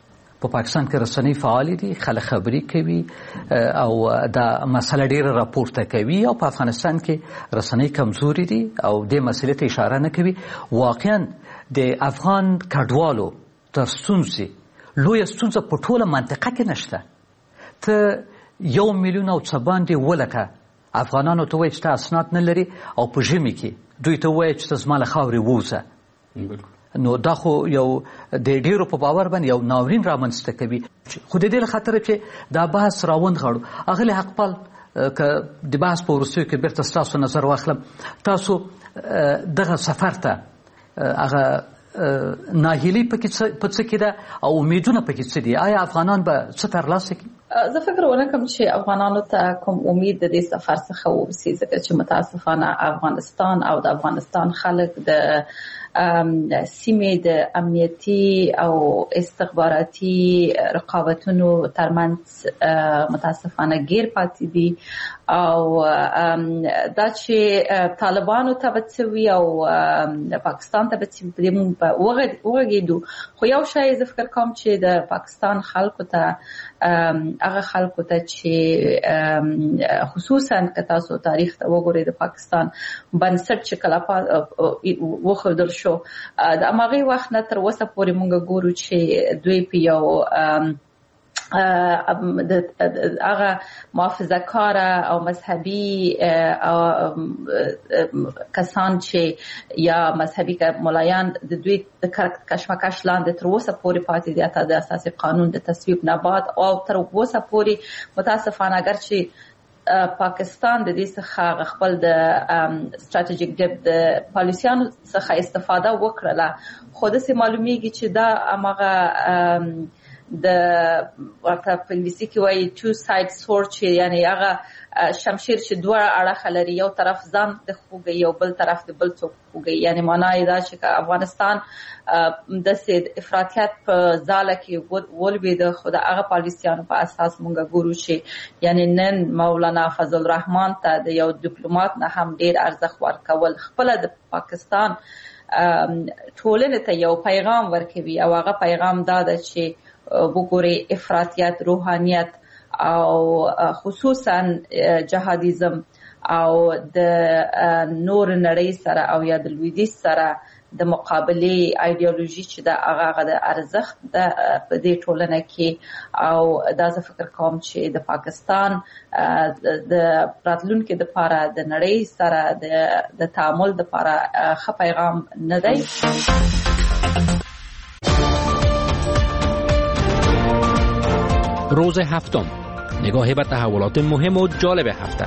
په پاکستان کې رسنۍ فعال دي، خلک خبري کوي او دا مسله ډیره راپورته کوي، او په افغانستان کې رسنۍ کمزوري دي او د مسلې ته اشاره نه کوي. واقعا د افغان کډوالو تر ستونزې لویه ستونزه په ټوله منطقه کې نشته. ته 1 میلیون او څه باندې ولکه افغانانو ته وایي چې ته اسناد نه لري او په ژمي کې دوی ته وایي چې ته زما له خاورې ووځه. نو دا خو یو د ډیرو په باور باندې یو ناورین رامنځته کوي. خو د دې له خاطره چې دا بحث راوند غواړو، اغلی حقپال که د بحث په وروستیو کې بیرته ستاسو نظر واخلم، تاسو دغه سفر ته هغه ناهیلي په څه کې ده او امیدونه پکې څه دي؟ آیا افغانان به څه ترلاسه کړي؟ زه فکر ونه کوم چې افغانانو ته کوم امید د دې سفر څخه وبسي، ځکه چې متاسفانه افغانستان او د افغانستان خلک د سیمې د امنیتي او استخباراتي رقابتونو ترمنځ متاسفانه غیر پاتې دي، او دا چې طالبانو ته بچوي او پاکستان ته بچوي وغږیدو. خو یو شی زه فکر کوم چې د پاکستان خلکو ته هغه خلکو ته چې خصوصا که تاسو تاریخ ته وګورئ د پاکستان بنسټ چې کله وښودل شو، د هغې وخت نه تر اوسه پورې موږ ګورو چې دوی په یو هغه محافظه کاره او مذهبي کسان چې یا مذهبي ملایان د دوی د کشمکش لاندې تر اوسه پورې پاتې دي، حتی د اساسي قانون د تصویب نه بعد او تر اوسه پورې متاسفانه اگر چې پاکستان د دې څخه خپل د استراتیژیک ډیپ د پالیسیانو څخه استفاده وکړله، خو داسې معلومیږي چې دا هغه د ورته په انګلیسي کې وایي two side sword، چې یعنی هغه شمشیر چې دوه اړخه لري، یو طرف ځان د خوږي یو بل طرف د بل څوک خوږي. یعنی معنا یې دا چې افغانستان د افراطیت په ځاله کې ولوېده، خو د هغه پالیسیانو په اساس موږ ګورو چې یعنی نن مولانا فضل الرحمن ته د یو ډیپلوماټ نه هم ډیر ارزښت ورکول، خپل د پاکستان ټولنې ته یو پیغام ورکوي، او هغه پیغام دا ده چې وګوري افراطیت، روحانیت او خصوصا جهادیزم او د نور نړۍ سره او یا د لویدیځ سره د مقابله ایدئولوژي چې دا هغه د ارزښت د دې ټولنه کې، او دا زه فکر کوم چې د پاکستان د راتلونکي لپاره د نړۍ سره د تعامل لپاره ښه پیغام نه دی. روز هفتم، نگاهی به تحولات مهم و جالب هفته.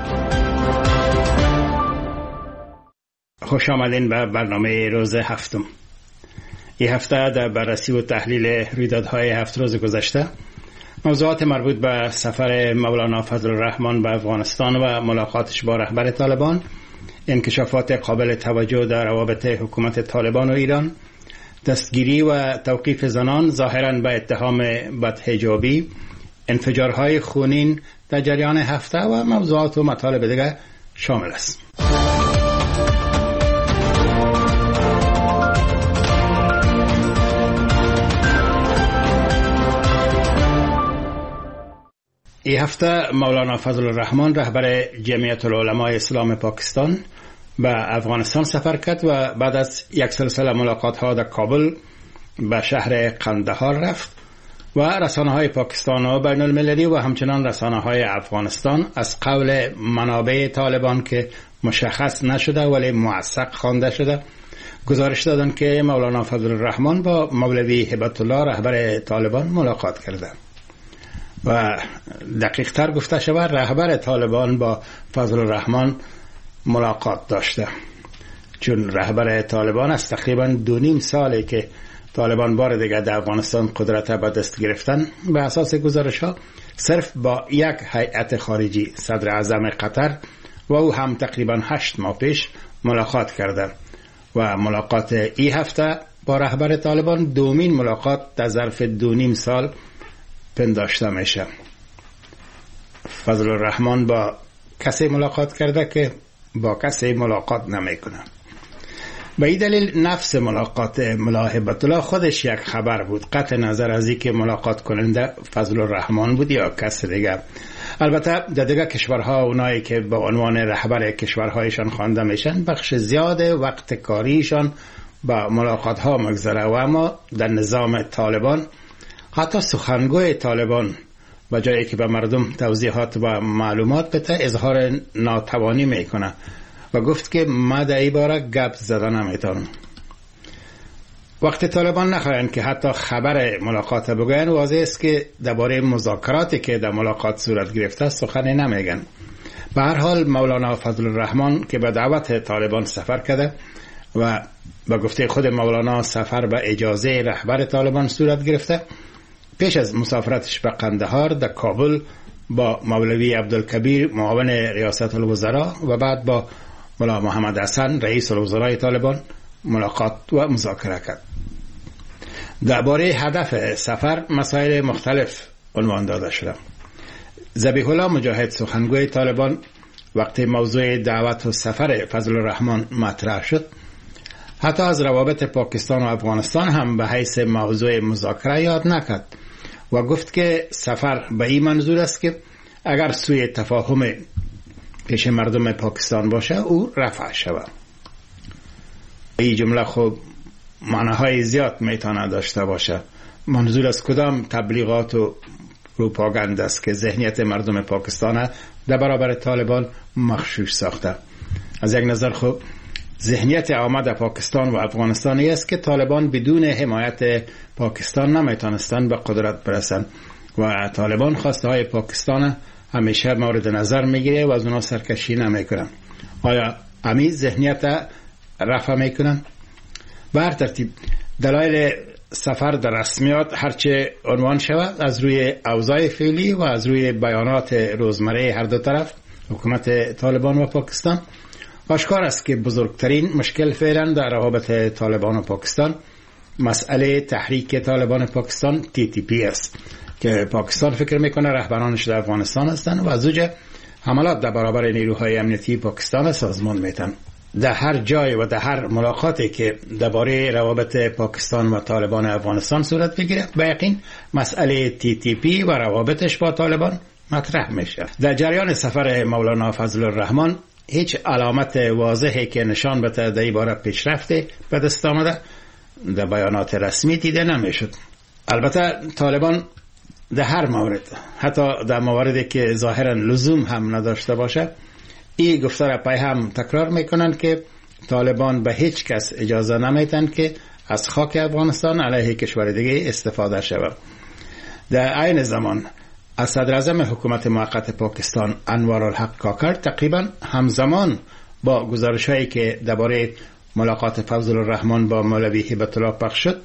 خوش آمدین به برنامه روز هفتم. این هفته در بررسی و تحلیل رویدادهای 7 روز گذشته، موضوعات مربوط به سفر مولانا فضل الرحمن به افغانستان و ملاقاتش با رهبر طالبان، انکشافات قابل توجه در روابط حکومت طالبان و ایران، دستگیری و توقیف زنان ظاهراً به اتهام بدحجابی، انفجارهای خونین در جریان هفته و موضوعات و مطالب دیگر شامل است. این هفته مولانا فضل الرحمن رهبر جمعیت العلماء اسلام پاکستان به افغانستان سفر کرد و بعد از یک سلسله ملاقات ها در کابل به شهر قندهار رفت و رسانه‌های پاکستان و بین المللی و همچنان رسانه‌های افغانستان از قول منابع طالبان که مشخص نشده ولی موثق خوانده شده گزارش دادند که مولانا فضل الرحمن با مولوی هبت الله رهبر طالبان ملاقات کرده و دقیق تر گفته شود رهبر طالبان با فضل الرحمن ملاقات داشته، چون رهبر طالبان است تقریبا 2.5 ساله که طالبان بار دیگر در افغانستان قدرت به دست گرفتن. به اساس گزارش ها صرف با یک هیئت خارجی صدر اعظم قطر و او هم تقریبا 8 ماه پیش ملاقات کردند و ملاقات این هفته با رهبر طالبان دومین ملاقات در ظرف 2.5 سال پنداشته میشه. فضل الرحمن با کسی ملاقات کرده که با کسی ملاقات نمیکنه. به این دلیل نفس ملاقات ملا هبت الله خودش یک خبر بود، قطع نظر از اینکه ملاقات کننده فضل الرحمن بود یا کس دیگه. البته در دیگه کشورها اونایی که به عنوان رهبر کشورهایشان خوانده میشن بخش زیاد وقت کاریشان با ملاقات ها مگذره، و اما در نظام طالبان حتی سخنگوی طالبان با جایی که به مردم توضیحات و معلومات بده اظهار ناتوانی میکنه و گفت که ما در این باره گپ زدن نمیتونم. وقتی طالبان نخواهند که حتی خبر ملاقات بگوین، واضح است که درباره مذاکراتی که در ملاقات صورت گرفته سخنی نمیگن. به هر حال مولانا فضل الرحمن که به دعوت طالبان سفر کرده و به گفته خود مولانا سفر به اجازه رهبر طالبان صورت گرفته، پیش از مسافرتش به قندهار در کابل با مولوی عبدالکبیر معاون ریاست الوزراء و بعد با مولا محمد حسن رئیس الوزراء طالبان ملاقات و مذاکره کرد. درباره هدف سفر مسائل مختلف عنوان داده شده. ذبیح الله مجاهد سخنگوی طالبان وقتی موضوع دعوت و سفر فضل الرحمن مطرح شد، حتی از روابط پاکستان و افغانستان هم به حیث موضوع مذاکره یاد نکرد و گفت که سفر به این منظور است که اگر سوی تفاهم پیش مردم پاکستان باشه او رفع شود. این جمله خب معناهای زیاد میتونه داشته باشه. منظور از کدام تبلیغات و پروپاگاند است که ذهنیت مردم پاکستان در برابر طالبان مغشوش ساخته؟ از یک نظر خب ذهنیت عامه پاکستان و افغانستانی است که طالبان بدون حمایت پاکستان نمیتونستند به قدرت برسند و طالبان خواسته های پاکستان همیشه مورد نظر میگیره و از اونا سرکشی نمیکنن. آیا امی ذهنیت رفع میکنن؟ به هر ترتیب دلایل سفر در رسمیات هرچه عنوان شود، از روی اوضاع فعلی و از روی بیانات روزمره هر دو طرف حکومت طالبان و پاکستان، آشکار است که بزرگترین مشکل فعلا در روابط طالبان و پاکستان مسئله تحریک طالبان پاکستان TTP است که پاکستان فکر میکنه رهبرانش در افغانستان هستند و از اوجه حملات در برابر نیروهای امنیتی پاکستان سازمان میتن. در هر جای و در هر ملاقاتی که درباره روابط پاکستان و طالبان افغانستان صورت بگیره، به یقین مسئله TTP و روابطش با طالبان مطرح میشه. در جریان سفر مولانا فضل الرحمن هیچ علامت واضحی که نشان بده در این باره پیشرفت به دست آمده در بیانات رسمی دیده نمیشد. البته طالبان در هر مورد، حتی در مواردی که ظاهرا لزوم هم نداشته باشه، این گفته را پای هم تکرار میکنن که طالبان به هیچ کس اجازه نمیتن که از خاک افغانستان علیه کشور دیگه استفاده شود. در عین زمان از صدراعظم حکومت موقت پاکستان انوارالحق کاکر تقریبا همزمان با گزارش‌هایی که درباره ملاقات فضل الرحمن با مولوی هبت الله پخش شد،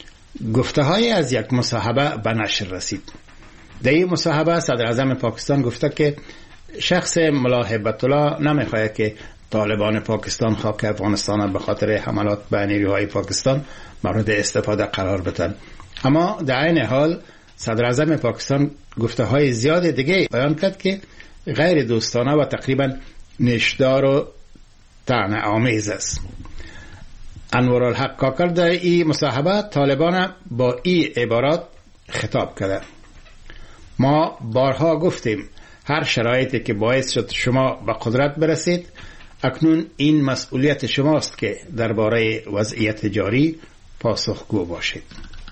گفته‌های از یک مصاحبه به نشر رسید. در این مصاحبه صدراعظم پاکستان گفته که شخص ملا هبت الله نمیخواهد که طالبان پاکستان خاک افغانستان به خاطر حملات به نیروهای پاکستان مورد استفاده قرار بدن. اما در عین حال صدراعظم پاکستان گفته‌های زیاد دیگه بیان کرد که غیر دوستانه و تقریبا نشدار و طعنه آمیز است. انوارالحق کاکر در این مصاحبه طالبان با این عبارات خطاب کرده: ما بارها گفتیم هر شرایطی که باعث شد شما به قدرت برسید، اکنون این مسئولیت شماست که درباره وضعیت جاری پاسخگو باشید.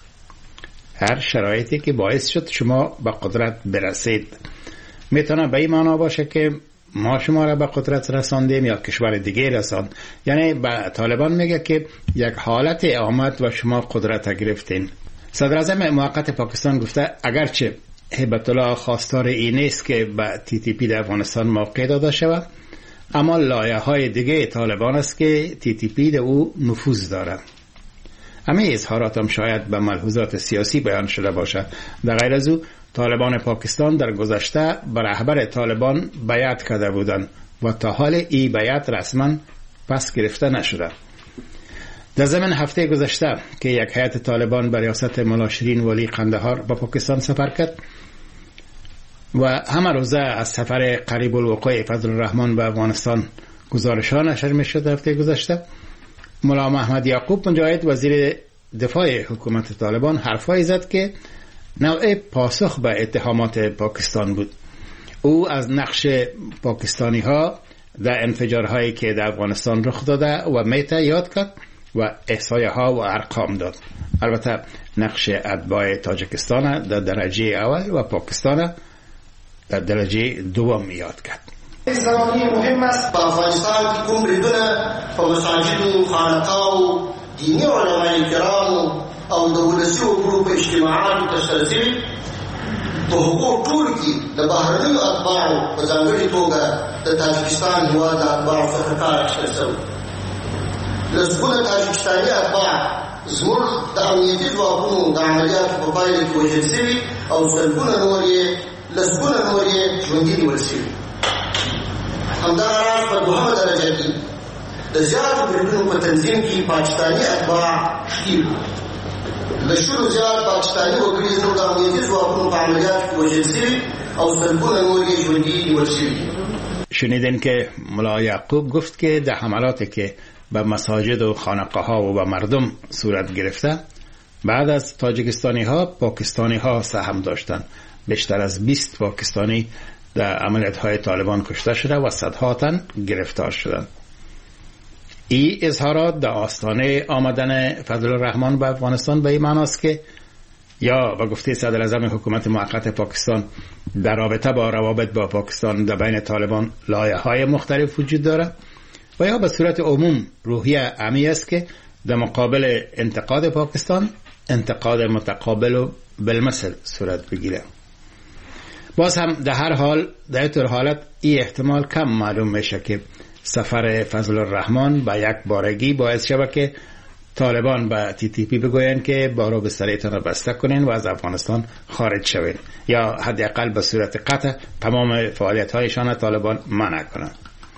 هر شرایطی که باعث شد شما به قدرت برسید میتونه به این معنا باشه که ما شما را به قدرت رساندیم یا کشور دیگه رساند. یعنی به طالبان میگه که یک حالت آمد و شما قدرت گرفتین. صدراعظم موقت پاکستان گفته اگرچه هبت الله خواستار این نیست که به TTP در افغانستان موقع داده شود، اما لایه های دیگه طالبان است که TTP در او نفوذ دارد. همه اظهارات هم شاید به ملحوظات سیاسی بیان شده باشد. در غیر از او طالبان پاکستان در گذشته به رهبر طالبان بیعت کرده بودند و تا حال این بیعت رسما پس گرفته نشده. در ضمن هفته گذشته که یک هیئت طالبان به ریاست مولا شیرین ولی قندهار به پاکستان سفر کرد و همه روزه از سفر قریب الوقوع فضل الرحمن به افغانستان گزارش‌ها نشر می‌شد، هفته گذشته ملا محمد یعقوب مجاهد وزیر دفاع حکومت طالبان حرفایی زد که نوع پاسخ به اتهامات پاکستان بود. او از نقش پاکستانی ها در انفجارهایی که در افغانستان رخ داده و میته یاد کرد و احصایه ها و ارقام داد. البته نقش اتباع تاجیکستان در درجه اول و پاکستان در درجه دوم یاد کرد. زمانی مهم است په افغانستان کې کوم بریدونه په مساجد و خانقاه و دینی علمای کرام او د ولسي وګړو په اجتماعاتو ترسره شوي په هغو ټولو کې د بهرنیو اتباعو په ځانګړې توګه د تاجکستان هېواد د اتباعو څخه کار اخیستل شوی. لسګونه تاجکستاني اتباع زموږ د امنیتي ځواکونو د عملیاتو په پایله کې وژل شوي او لسګونه نور یې ژوندي نیول شوي. همدغه راز په دوهمه درجه کې د زیاتو بریدونو په تنظیم کې پاکستاني اتباع ښکېل وو. د شلو زیات پاکستاني وګړي زموږ د امنیتي ځواکونو په عملیاتو کې وژل شوي او سلګونه نور یې ژوندي نیول شوي. شنیدین که ملا یعقوب گفت که در حملاتی که به مساجد و خانقاه ها و به مردم صورت گرفته، بعد از تاجیکستانی ها پاکستانی ها سهم داشتند. بیشتر از 20 پاکستانی در عملیات های طالبان کشته شده و صدها تن گرفتار شدند. این اظهارات در آستانه آمدن فضل الرحمن به افغانستان به این معناست که یا به گفته صدر اعظم حکومت موقت پاکستان در رابطه با روابط با پاکستان در بین طالبان لایه‌های مختلف وجود داره و یا به صورت عموم روحیه عمی است که در مقابل انتقاد پاکستان انتقاد متقابل و بالمثل صورت بگیره. باز هم در هر حال در این طور حالت این احتمال کم معلوم میشه که سفر فضل الرحمن با یک بارگی باعث شود که طالبان به TTP بگوین که بارو بستریتان را بسته کنین و از افغانستان خارج شوین یا حداقل به صورت قطع تمام فعالیت هایشان طالبان منع کنند.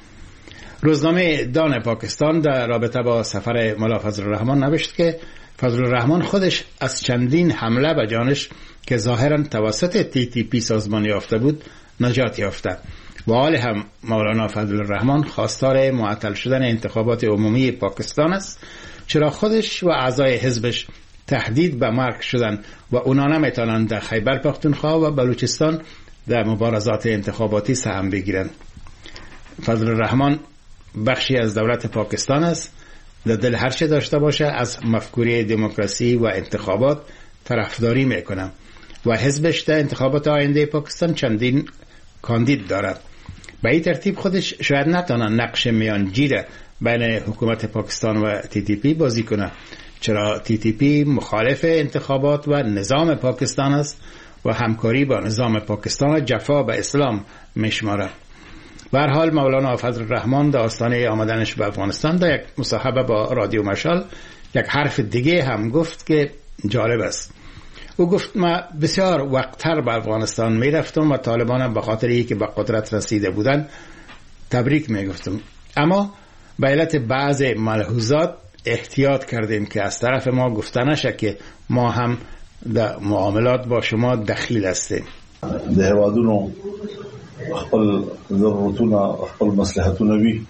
روزنامه دان پاکستان در رابطه با سفر ملا فضل الرحمن نوشت که فضل الرحمن خودش از چندین حمله به جانش که ظاهرا توسط TTP سازمان یافته بود نجات یافته. با حال هم مولانا فضل الرحمن خواستار معطل شدن انتخابات عمومی پاکستان است، چرا خودش و اعضای حزبش تهدید به مرگ شدن و اونا نمیتونند در خیبر پختونخوا و بلوچستان در مبارزات انتخاباتی سهم بگیرند. فضل الرحمن بخشی از دولت پاکستان است، در دل هر چه داشته باشه از مفکوره دموکراسی و انتخابات طرفداری میکنه و حزبش در انتخابات آینده پاکستان چندین کاندید دارد. به این ترتیب خودش شاید نتونه نقش میانجی بین حکومت پاکستان و TTP بازی کنه، چرا TTP مخالف انتخابات و نظام پاکستان است و همکاری با نظام پاکستان جفا به اسلام میشماره. به هر حال مولانا فضل الرحمن در آستانه آمدنش به افغانستان در یک مصاحبه با رادیو مشال یک حرف دیگه هم گفت که جالب است. او گفت ما بسیار وقتتر به افغانستان می رفتم و طالبان به خاطر اینکه به قدرت رسیده بودن تبریک می گفتم، اما به علت بعض ملحوظات احتیاط کردیم که از طرف ما گفته نشه که ما هم در معاملات با شما دخیل هستیم. د هیوادونو خپل ضرورتونه خپل مصلحتونه وي،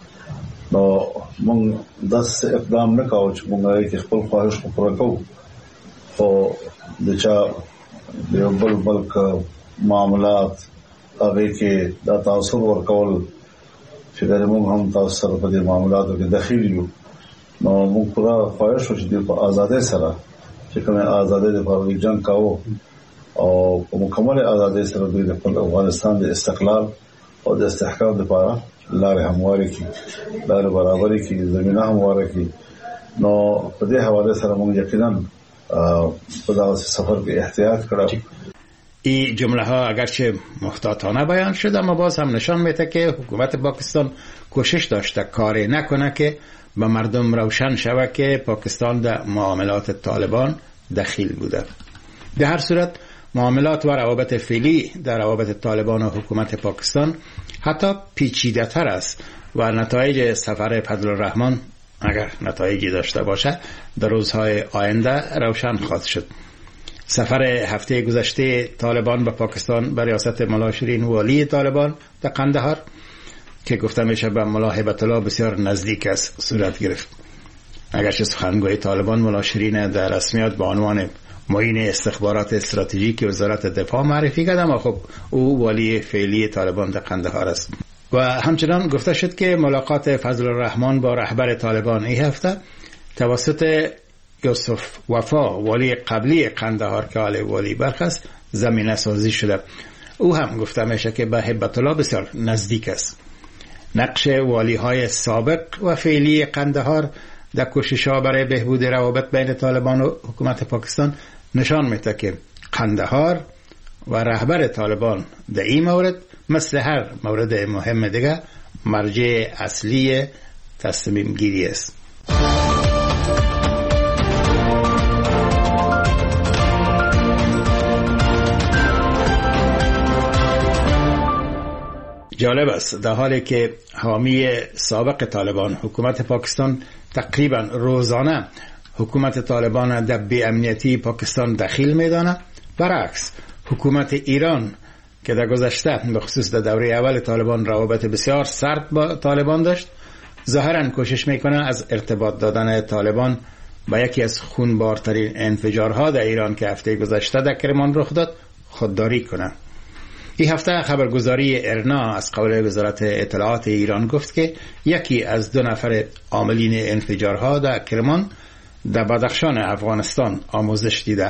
نو موږ داسې اقدام نه کوو چې موږ یې خپل خواهش پوره کوو، خو د چا د یو بل ملک معاملات هغې کې دا تاثر ورکول چې موږ هم تاسو سره په دې معاملاتو کې دخیل یو، نو موږ پوره خواهش وکړو چې په ازادۍ سره چې کومه ازادۍ لپاره جنګ کوو او په مکمل ازادۍ سره د خپل افغانستان د استقلال او د استحکام لپاره لارې همواري کړي، لارې برابري کړي، زمينه همواره کړي. نو په دې حواله سره موږ یقینا په دغه سفر کې احتیاط کړو. این جمله ها اگرچه محتاطانه بیان شده اما باز هم نشان میده که حکومت پاکستان کوشش داشته کاری نکنه که به مردم روشن شود که پاکستان در معاملات طالبان دخیل بوده. در هر صورت معاملات و روابط فعلی در روابط طالبان و حکومت پاکستان حتی پیچیده تر است و نتایج سفر فضل الرحمن اگر نتایجی داشته باشه در روزهای آینده روشن خواهد شد. سفر هفته گذشته طالبان به پاکستان به ریاست ملا شیرین والی طالبان در قندهار که گفته میشه به ملا هیبت الله بسیار نزدیک است صورت گرفت. اگرچه سخنگوی طالبان ملا شیرین در رسمیت به عنوان معین استخبارات استراتژیک وزارت دفاع معرفی کرد، اما خب او والی فعلی طالبان در قندهار است. و همچنان گفته شد که ملاقات فضل الرحمن با رهبر طالبان این هفته توسط یوسف وفا والی قبلی قندهار که حال والی بلخ است زمینه سازی شده. او هم گفته میشه که به هیبت الله بسیار نزدیک است. نقش والی های سابق و فعلی قندهار در کوشش ها برای بهبود روابط بین طالبان و حکومت پاکستان نشان میده که قندهار و رهبر طالبان در این مورد مثل هر مورد مهم دیگه مرجع اصلی تصمیم گیری است. جالب است در حالی که حامی سابق طالبان حکومت پاکستان تقریبا روزانه حکومت طالبان در بی‌امنیتی پاکستان دخیل میدانه، برعکس حکومت ایران که در گذشته به خصوص در دوره اول طالبان روابط بسیار سرد با طالبان داشت، ظاهرا کوشش میکنه از ارتباط دادن طالبان با یکی از خونبارترین انفجارها در ایران که هفته گذشته در کرمان رخ داد خودداری کنه. این هفته خبرگزاری ارنا از قول وزارت اطلاعات ایران گفت که یکی از 2 نفر عاملین انفجارها در کرمان در بدخشان افغانستان آموزش دیده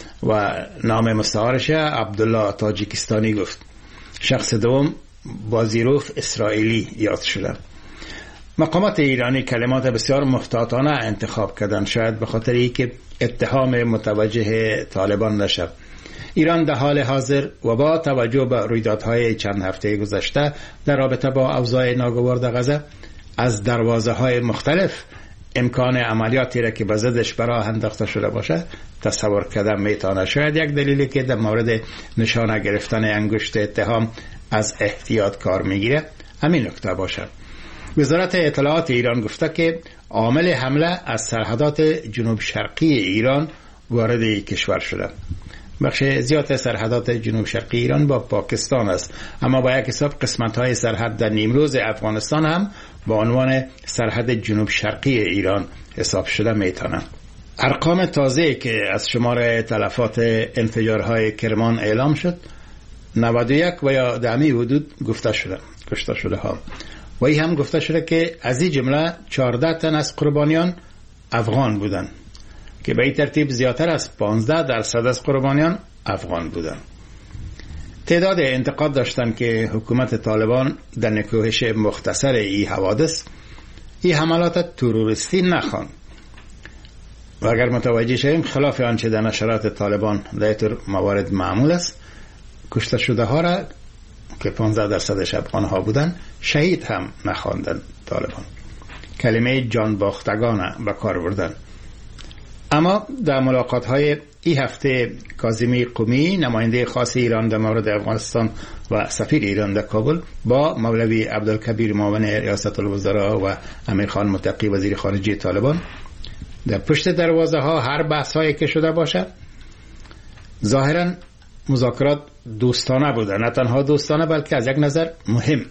و نام مستعارش عبدالله تاجیکستانی گفت. شخص دوم بازیروف اسرائیلی یاد شده. مقامات ایرانی کلمات بسیار محتاطانه انتخاب کردن، شاید به خاطر اینکه اتهام متوجه طالبان نشد. ایران در حال حاضر و با توجه به رویدادهای چند هفته گذشته در رابطه با اوضاع ناگوار در غزه از دروازه‌های مختلف امکان عملیاتی را که به ضدش براه انداخته شده باشه تصور کردن میتونه. شاید یک دلیلی که در مورد نشانه گرفتن انگشت اتهام از احتیاط کار میگیره همین نکته باشه. وزارت اطلاعات ایران گفته که عامل حمله از سرحدات جنوب شرقی ایران وارد کشور شده. بخش زیاد سرحدات جنوب شرقی ایران با پاکستان است، اما با یک حساب قسمت‌های سرحد در نیمروز افغانستان هم با عنوان سرحد جنوب شرقی ایران حساب شده میتونه. ارقام تازه که از شمار تلفات انفجارهای کرمان اعلام شد 91 و یا در همین حدود گفته شده ها و این هم گفته شده که از این جمله 14 تن از قربانیان افغان بودند که به این ترتیب زیادتر از 15% از قربانیان افغان بودند. تعداد انتقاد داشتن که حکومت طالبان در نکوهش مختصر این حوادث این حملات تروریستی نخوان و اگر متوجه شویم خلاف آنچه در نشرات طالبان در این موارد معمول است، کشته شده ها را که 15% افغان ها بودن شهید هم نخواندن طالبان. کلمه جان باختگان به کار بردن. اما در ملاقات های این هفته کاظمی قمی نماینده خاص ایران در مورد افغانستان و سفیر ایران در کابل با مولوی عبدالکبیر معاون ریاست الوزراء و امیرخان متقی وزیر خارجه طالبان در پشت دروازه ها هر بحث هایی که شده باشه ظاهرا مذاکرات دوستانه بوده، نه تنها دوستانه بلکه از یک نظر مهم.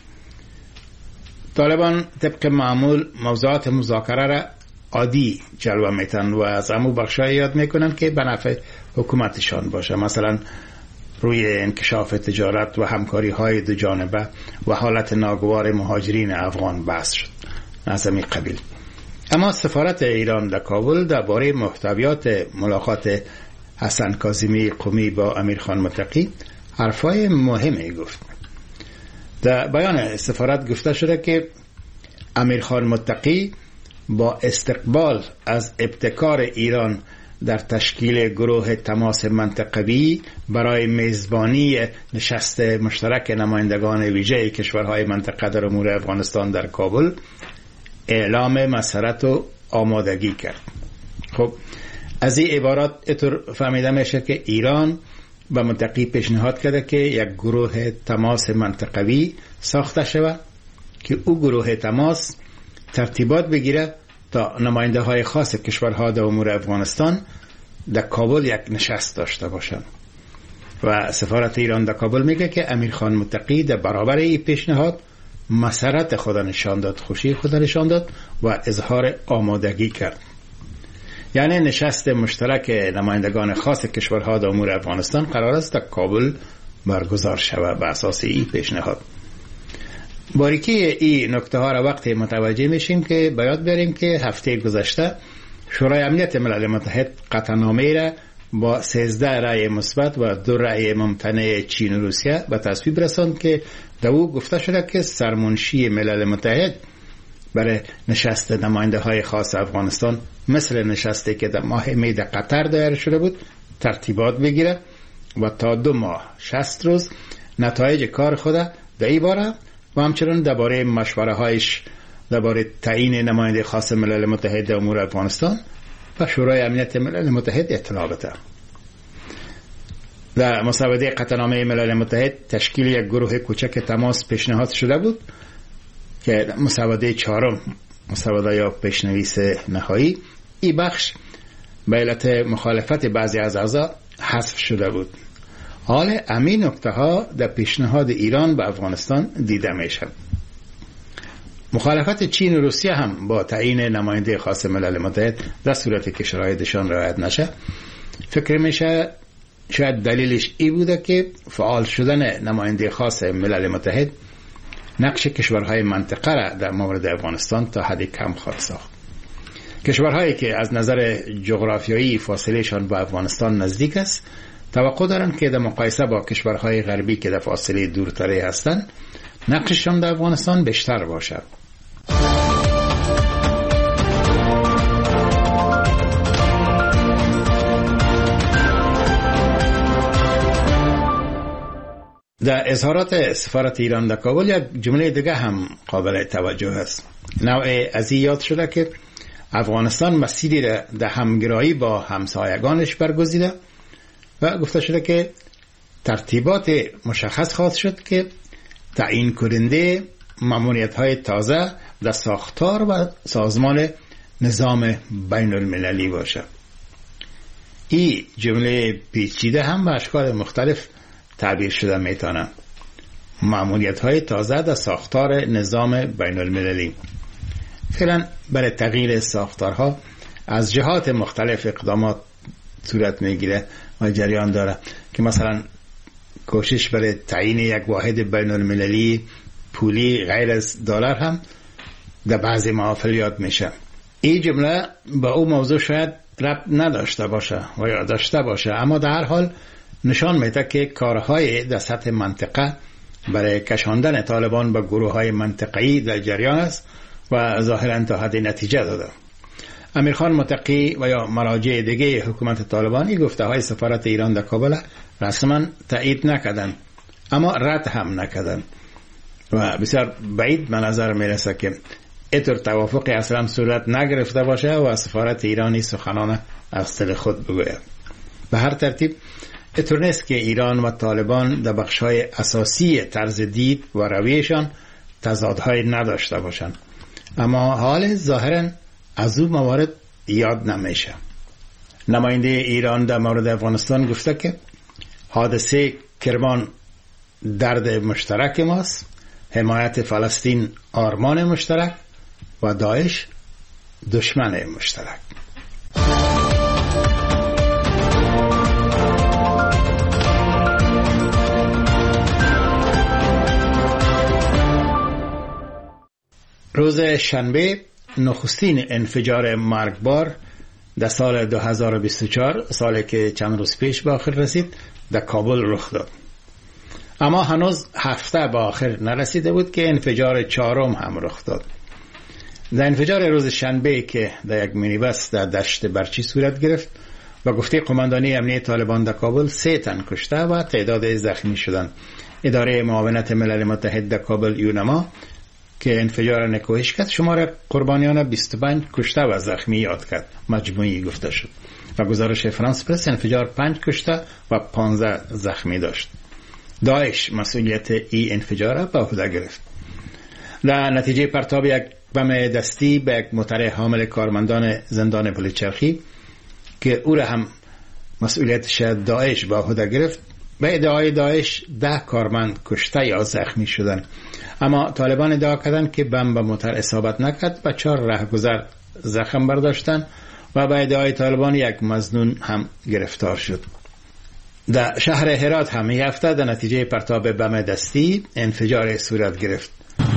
طالبان طبق معمول موضوعات مذاکره را عادی جلوه میتن و از امو بخشای یاد میکنن که به نفع حکومتشان باشه، مثلا روی انکشاف تجارت و همکاری های دو جانبه و حالت ناگوار مهاجرین افغان بحث شد از همین قبیل. اما سفارت ایران در کابل درباره محتویات ملاقات حسن کاظمی قمی با امیرخان متقی حرفای مهمی گفت. در بیان سفارت گفته شده که امیرخان متقی با استقبال از ابتکار ایران در تشکیل گروه تماس منطقوی برای میزبانی نشست مشترک نمایندگان ویژه کشورهای منطقه در امور افغانستان در کابل اعلام مسرت و آمادگی کرد. خب از این عبارات اتر فهمیده میشه که ایران به متقی پیشنهاد کرده که یک گروه تماس منطقوی ساخته شود که او گروه تماس ترتیبات بگیره تا نماینده های خاص کشورها در امور افغانستان در کابل یک نشست داشته باشند. و سفارت ایران در کابل میگه که امیرخان متقی در برابر این پیشنهاد مسرت خود نشان داد، خوشی خود نشان داد و اظهار آمادگی کرد. یعنی نشست مشترک نمایندگان خاص کشورها در امور افغانستان قرار است در کابل برگزار شود به اساس این پیشنهاد. باریکی این نکته ها را وقتی متوجه میشیم که باید بریم که هفته گذشته شورای امنیت ملل متحد قطعنامه را با 13 رأی مثبت و 2 رأی ممتنع چین و روسیه به تصویب رساند که در او گفته شده که سرمنشی ملل متحد برای نشست نماینده های خاص افغانستان مثل نشستی که در ماه می در قطر دایر شده بود ترتیبات بگیره و تا 2 ماه 60 روز نتایج کار خود در این باره و همچنین درباره مشوره هایش درباره تعیین نماینده خاص ملل متحد در امور افغانستان و شورای امنیت ملل متحد اطلاع بده. در مسوده قطعنامه ملل متحد تشکیل یک گروه کوچک تماس پیشنهاد شده بود که مسوده 4 مسوده یا پیشنویس نهایی این بخش به علت مخالفت بعضی از اعضا حذف شده بود. حال همین نکته ها در پیشنهاد ایران به افغانستان دیده میشه. مخالفت چین و روسیه هم با تعیین نماینده خاص ملل متحد در صورتی که شرایطشان رعایت نشه فکر میشه شاید دلیلش ای بوده که فعال شدن نماینده خاص ملل متحد نقش کشورهای منطقه را در مورد افغانستان تا حدی کم خواهد ساخت. کشورهایی که از نظر جغرافیایی فاصلهشان با افغانستان نزدیک است توقع دارند که در مقایسه با کشورهای غربی که در فاصله دورتری هستند نقششان در افغانستان بیشتر باشد. در اظهارات سفارت ایران در کابل یک جمله دیگه هم قابل توجه است. نوع از یاد شده که افغانستان مسیری در همگرایی با همسایگانش برگزیده و گفته شده که ترتیبات مشخص خواهد شد که تعیین کننده ماموریت‌های تازه در ساختار و سازمان نظام بین المللی باشه. این جمله پیچیده هم به اشکال مختلف تعبیر شده میتونه. ماموریت‌های تازه در ساختار نظام بین المللی فعلا برای تغییر ساختارها از جهات مختلف اقدامات صورت میگیره و جریان داره که مثلا کوشش برای تعیین یک واحد بین المللی پولی غیر از دلار هم در بعضی محافل یاد میشه. این جمله با او موضوع شاید ربط نداشته باشه و یا داشته باشه، اما در هر حال نشان میده که کارهای در سطح منطقه برای کشاندن طالبان به گروه های منطقه‌ای در جریان است و ظاهراً تا حد نتیجه داده. امیرخان متقی و یا مراجع دیگه حکومت طالبانی گفته های سفارت ایران در کابل رسما تایید نکردن اما رد هم نکردن و بسیار بعید به نظر میرسه که اینطور توافقی اصلا صورت نگرفته باشه و سفارت ایرانی سخنان از دل خود بگوید. به هر ترتیب اینطور نیست که ایران و طالبان در بخش‌های اساسی طرز دید و رویشان تضادهای نداشته باشند، اما حال ظاهراً از او موارد یاد نمیشه. نماینده ایران در مورد افغانستان گفته که حادثه کرمان درد مشترک ماست، حمایت فلسطین آرمان مشترک و داعش دشمن مشترک. روز شنبه نخستین انفجار مرگبار در سال 2024 سالی که چند روز پیش به آخر رسید در کابل رخ داد، اما هنوز هفته به آخر نرسیده بود که انفجار 4 هم رخ داد. در انفجار روز شنبه که در یک مینیبس در دشت برچی صورت گرفت و گفته قماندانی امنیت طالبان در کابل 3 تن کشته و تعداد زخمی شدند. اداره معاونت ملل متحد در کابل یونما که انفجار نکوهش کرد شمار قربانیان 25 کشته و زخمی یاد کرد، مجموعی گفته شد و گزارش فرانس پرس انفجار 5 کشته و 15 زخمی داشت. داعش مسئولیت این انفجار به عهده گرفت. در نتیجه پرتاب یک بم دستی به یک موتر حامل کارمندان زندان پلچرخی که او را هم مسئولیتش داعش به عهده گرفت، به ادعای داعش 10 کارمند کشته یا زخمی شدند. اما طالبان ادعا کردند که بمب به موتر اصابت نکرد و 4 رهگذر زخم برداشتند و به ادعای طالبان یک مظنون هم گرفتار شد. در شهر هرات هم این هفته در نتیجه پرتاب بم دستی انفجار صورت گرفت.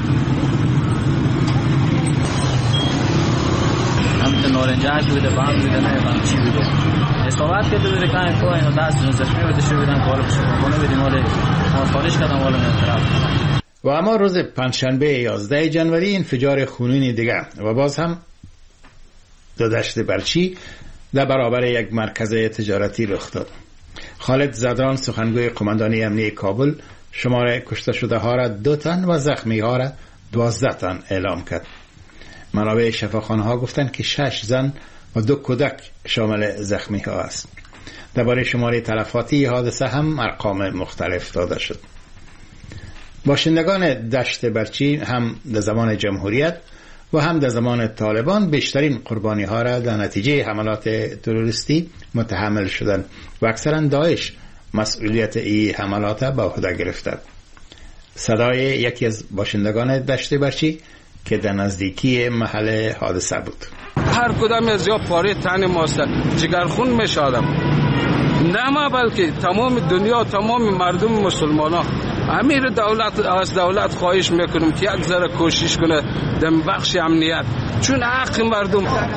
هم نارنجک بوده، بم بوده، نه چی بوده. اصابت کرده بوده که اینو دست زخمی بوده شده بودن که حالا بشونه بدیم حالا خارج کردم حالا طرف. و اما روز پنجشنبه 11 جنوری انفجار خونینی دیگه و باز هم در دشت برچی در برابر یک مرکز تجارتی رخ داد. خالد زدران سخنگوی قماندانی امنیه کابل شمار کشته شده ها را 2 تن و زخمی ها را 12 تن اعلام کرد. منابع شفاخانه ها گفتند که 6 زن و 2 کودک شامل زخمی ها است. درباره شمار تلفاتی حادثه هم ارقام مختلف داده شد. باشندگان دشت برچی هم در زمان جمهوریت و هم در زمان طالبان بیشترین قربانی ها را در نتیجه حملات تروریستی متحمل شدند و اکثرا داعش مسئولیت این حملات به عهده گرفته. صدای یکی از باشندگان دشت برچی که در نزدیکی محل حادثه بود. هر کدام از یا پاره تن ماست، جگرخون میشه آدم، نه ما بلکه تمام دنیا، تمام مردم مسلمانان. امیر دولت از دولت خواهش میکنم که یک ذره کوشش کنه در بخش امنیت، چون حق مردم.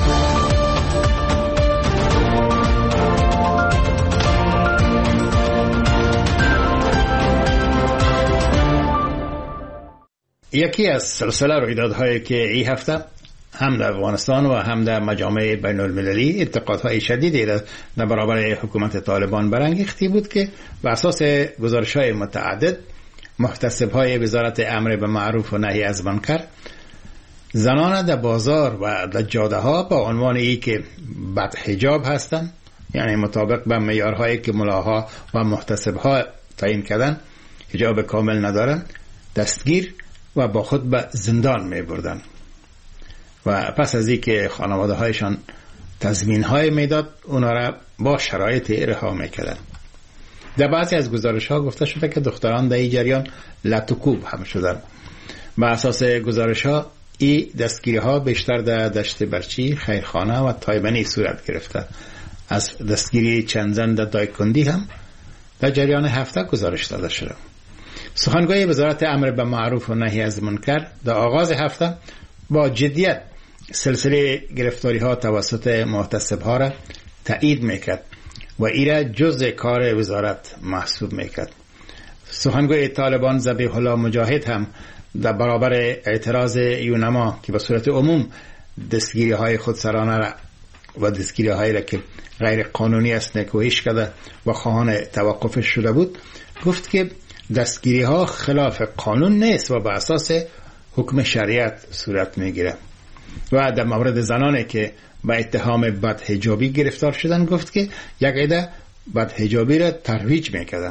یکی از سلسله رویدادهایی که این هفته هم در افغانستان و هم در مجامع بین المللی انتقادهای شدیدی در برابر حکومت طالبان برانگیخته بود که بر اساس گزارش‌های متعدد محتسب‌های وزارت امر به معروف و نهی از منکر زنان در بازار و در جاده‌ها با عنوان ای که بدحجاب هستند، یعنی مطابق به معیارهایی که ملاها و محتسب‌ها تعیین کردن حجاب کامل ندارن، دستگیر و با خود به زندان می‌بردن و پس از اینکه خانواده‌هایشان تضمین‌های میداد اونا را با شرایط رها می‌کردن. در بعضی از گزارش‌ها گفته شده که دختران در این جریان لطوکوب هم شدند. بر اساس گزارش‌ها این دستگیری‌ها بیشتر در دشت برچی، خیرخانه و تایبنی صورت گرفته. از دستگیری چند زن در دایکندی هم در جریان هفته گزارش داده شده. سخنگوی وزارت امر به معروف و نهی از منکر در آغاز هفته با جدیت سلسله گرفتاری ها توسط محتسب ها را تایید میکرد و این را جزء کار وزارت محسوب میکرد. سخنگوی طالبان ذبیح الله مجاهد هم در برابر اعتراض یونما که به صورت عموم دستگیری های خودسرانه را و دستگیری هایی را که غیر قانونی است نکوهش کرده و خواهان توقفش شده بود، گفت که دستگیری ها خلاف قانون نیست و به اساس حکم شریعت صورت میگیره. و در مورد زنانی که به اتهام بدحجابی گرفتار شدن گفت که یک عده بدحجابی را ترویج میکردن.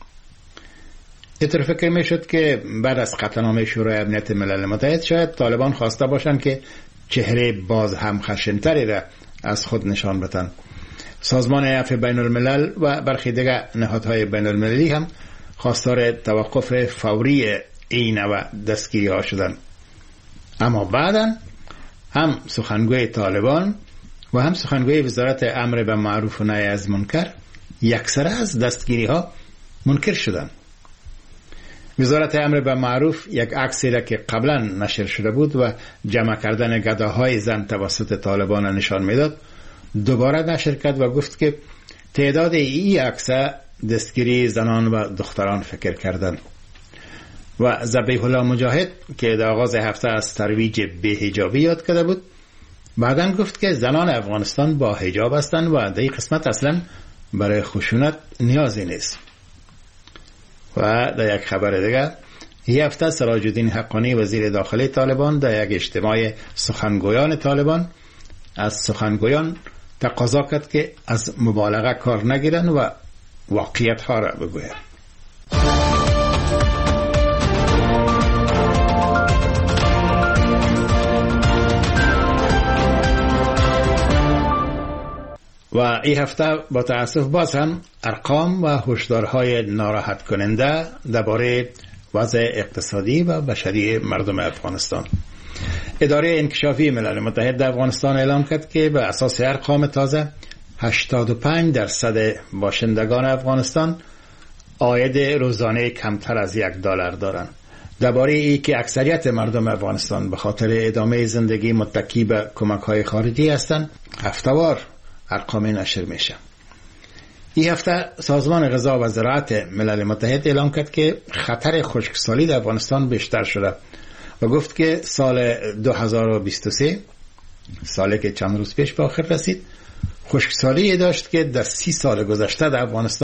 اینطور فکر میشد که بعد از قطعنامه شورای امنیت ملل متحد شاید طالبان خواسته باشند که چهره باز هم خشنتری را از خود نشان بدن. سازمان عفو بین الملل و برخی دیگر نهادهای بین المللی هم خواستار توقف فوری این و دستگیری ها شدن. اما بعداً هم سخنگوی طالبان و هم سخنگوی وزارت امر به معروف و نهی از منکر یکسره از دستگیری ها منکر شدن. وزارت امر به معروف یک عکسی را که قبلا نشر شده بود و جمع کردن گداهای زن توسط طالبان نشان میداد دوباره نشر کرد و گفت که تعداد این عکس دستگیری زنان و دختران فکر کردند. و ذبیح الله مجاهد که در آغاز هفته از ترویج بی‌حجابی یاد کرده بود بعداً گفت که زنان افغانستان با حجاب هستند و در این قسمت اصلا برای خشونت نیازی نیست. و در یک خبر دیگر این هفته سراج الدین حقانی وزیر داخلی طالبان در یک اجتماع سخنگویان طالبان از سخنگویان تقاضا کرد که از مبالغه کار نگیرن و واقعیت ها را بگویند. و این هفته با تأسف باز هم ارقام و هشدارهای ناراحت کننده درباره وضع اقتصادی و بشری مردم افغانستان. اداره انکشافی ملل متحد در افغانستان اعلام کرد که به اساس ارقام تازه 85% باشندگان افغانستان عاید روزانه کمتر از $1 دارند. درباره ای که اکثریت مردم افغانستان به خاطر ادامه زندگی متکی به کمک‌های خارجی هستند، هفته‌وار ارقام نشر میشه. این هفته سازمان غذا و زراعت ملل متحد اعلام کرد که خطر خشکسالی در افغانستان بیشتر شده و گفت که سال 2023 سالی که چند روز پیش به آخر رسید، خشکسالی داشت که در 30 سال گذشته در افغانستان